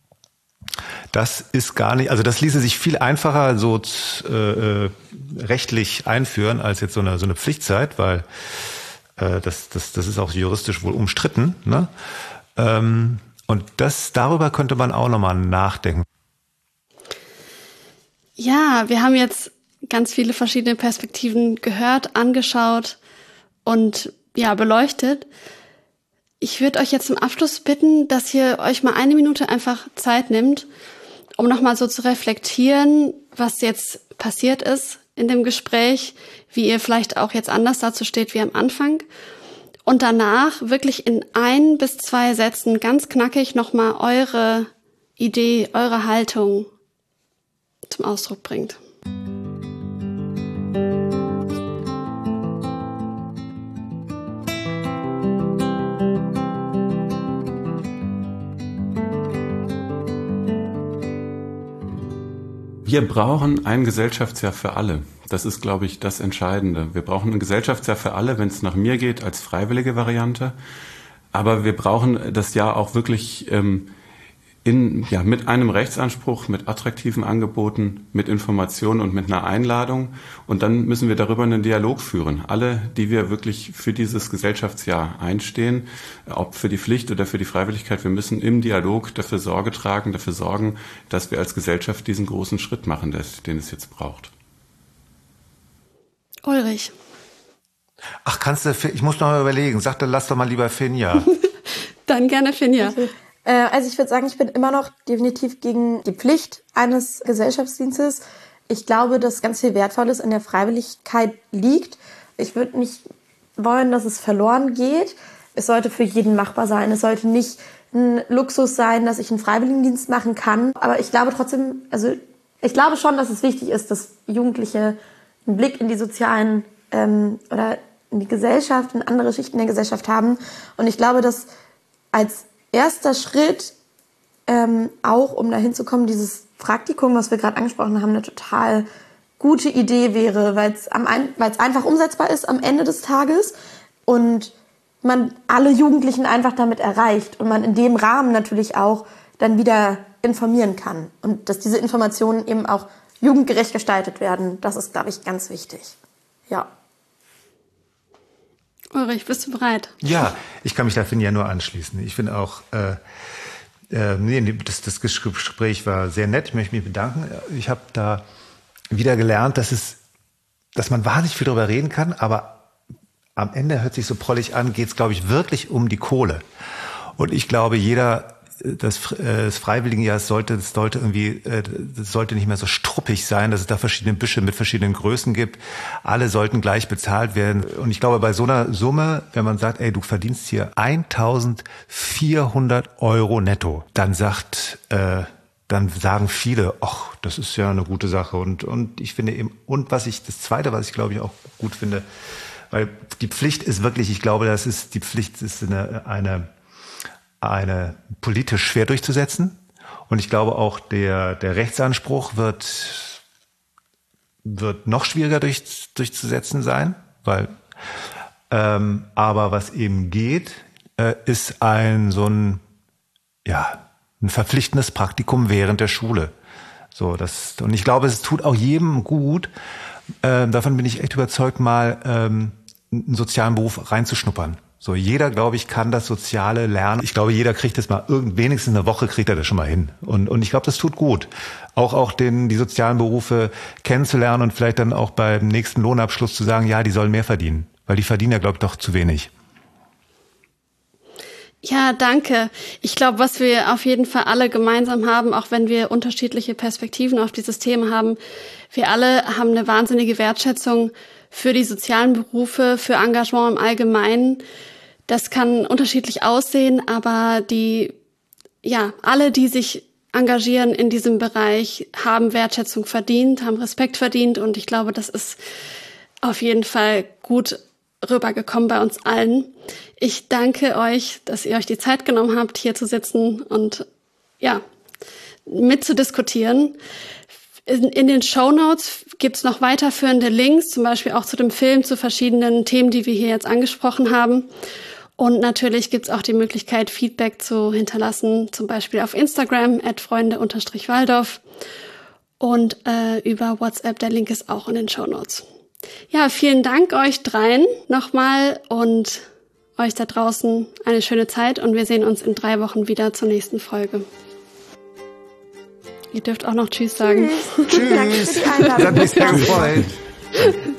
das ist gar nicht, also das ließe sich viel einfacher so äh, rechtlich einführen als jetzt so eine so eine Pflichtzeit, weil äh, das das das ist auch juristisch wohl umstritten, ne? Ähm, und das, darüber könnte man auch nochmal nachdenken. Ja, wir haben jetzt ganz viele verschiedene Perspektiven gehört, angeschaut und ja, beleuchtet. Ich würde euch jetzt zum Abschluss bitten, dass ihr euch mal eine Minute einfach Zeit nimmt, um nochmal so zu reflektieren, was jetzt passiert ist in dem Gespräch, wie ihr vielleicht auch jetzt anders dazu steht wie am Anfang. Und danach wirklich in ein bis zwei Sätzen ganz knackig nochmal eure Idee, eure Haltung zum Ausdruck bringt. Wir brauchen ein Gesellschaftsjahr für alle. Das ist, glaube ich, das Entscheidende. Wir brauchen ein Gesellschaftsjahr für alle, wenn es nach mir geht, als freiwillige Variante. Aber wir brauchen das Jahr auch wirklich ähm, in, ja, mit einem Rechtsanspruch, mit attraktiven Angeboten, mit Informationen und mit einer Einladung. Und dann müssen wir darüber einen Dialog führen. Alle, die wir wirklich für dieses Gesellschaftsjahr einstehen, ob für die Pflicht oder für die Freiwilligkeit, wir müssen im Dialog dafür Sorge tragen, dafür sorgen, dass wir als Gesellschaft diesen großen Schritt machen, den es jetzt braucht. Ulrich. Ach, kannst du, ich muss noch mal überlegen. Sag dann, lass doch mal lieber Finja. Dann gerne Finja. Okay. Also ich würde sagen, ich bin immer noch definitiv gegen die Pflicht eines Gesellschaftsdienstes. Ich glaube, dass ganz viel Wertvolles in der Freiwilligkeit liegt. Ich würde nicht wollen, dass es verloren geht. Es sollte für jeden machbar sein. Es sollte nicht ein Luxus sein, dass ich einen Freiwilligendienst machen kann. Aber ich glaube trotzdem, also ich glaube schon, dass es wichtig ist, dass Jugendliche einen Blick in die sozialen ähm, oder in die Gesellschaft, in andere Schichten der Gesellschaft haben. Und ich glaube, dass als erster Schritt, ähm, auch um dahin zu kommen, dieses Praktikum, was wir gerade angesprochen haben, eine total gute Idee wäre, weil es am ein, weil es einfach umsetzbar ist am Ende des Tages und man alle Jugendlichen einfach damit erreicht und man in dem Rahmen natürlich auch dann wieder informieren kann und dass diese Informationen eben auch jugendgerecht gestaltet werden. Das ist, glaube ich, ganz wichtig. Ja. Ulrich, bist du bereit? Ja, ich kann mich da Finja nur anschließen. Ich finde auch, äh, äh, nee, das, das Gespräch war sehr nett. Ich möchte mich bedanken. Ich habe da wieder gelernt, dass es, dass man wahnsinnig viel darüber reden kann, aber am Ende hört sich so prollig an, geht es, glaube ich, wirklich um die Kohle. Und ich glaube, jeder Das, das Freiwilligenjahr sollte, das sollte irgendwie, das sollte nicht mehr so struppig sein, dass es da verschiedene Büsche mit verschiedenen Größen gibt. Alle sollten gleich bezahlt werden. Und ich glaube, bei so einer Summe, wenn man sagt, ey, du verdienst hier eintausendvierhundert Euro netto, dann sagt, äh, dann sagen viele, ach, das ist ja eine gute Sache. Und, und ich finde eben, und was ich, das Zweite, was ich glaube ich auch gut finde, weil die Pflicht ist wirklich, ich glaube, das ist, die Pflicht ist eine, eine, eine politisch schwer durchzusetzen. Und ich glaube auch, der, der Rechtsanspruch wird, wird noch schwieriger durch, durchzusetzen sein, weil, ähm, aber was eben geht, äh, ist ein, so ein, ja, ein verpflichtendes Praktikum während der Schule. So, das, und ich glaube, es tut auch jedem gut, äh, davon bin ich echt überzeugt, mal, ähm, einen sozialen Beruf reinzuschnuppern. So, jeder, glaube ich, kann das Soziale lernen. Ich glaube, jeder kriegt das mal, irgend, wenigstens eine Woche kriegt er das schon mal hin. Und, und ich glaube, das tut gut. Auch, auch den, die sozialen Berufe kennenzulernen und vielleicht dann auch beim nächsten Lohnabschluss zu sagen, ja, die sollen mehr verdienen. Weil die verdienen ja, glaube ich, doch zu wenig. Ja, danke. Ich glaube, was wir auf jeden Fall alle gemeinsam haben, auch wenn wir unterschiedliche Perspektiven auf dieses Thema haben, wir alle haben eine wahnsinnige Wertschätzung für die sozialen Berufe, für Engagement im Allgemeinen. Das kann unterschiedlich aussehen, aber die, ja, alle, die sich engagieren in diesem Bereich, haben Wertschätzung verdient, haben Respekt verdient und ich glaube, das ist auf jeden Fall gut rübergekommen bei uns allen. Ich danke euch, dass ihr euch die Zeit genommen habt, hier zu sitzen und ja, mitzudiskutieren. In, in den Shownotes gibt's noch weiterführende Links, zum Beispiel auch zu dem Film, zu verschiedenen Themen, die wir hier jetzt angesprochen haben. Und natürlich gibt's auch die Möglichkeit, Feedback zu hinterlassen, zum Beispiel auf Instagram, at freunde-waldorf und äh, über WhatsApp. Der Link ist auch in den Shownotes. Ja, vielen Dank euch dreien nochmal und euch da draußen eine schöne Zeit und wir sehen uns in drei Wochen wieder zur nächsten Folge. Ihr dürft auch noch Tschüss sagen. Tschüss. Danke für die Einladung. Das hat mich sehr gefreut.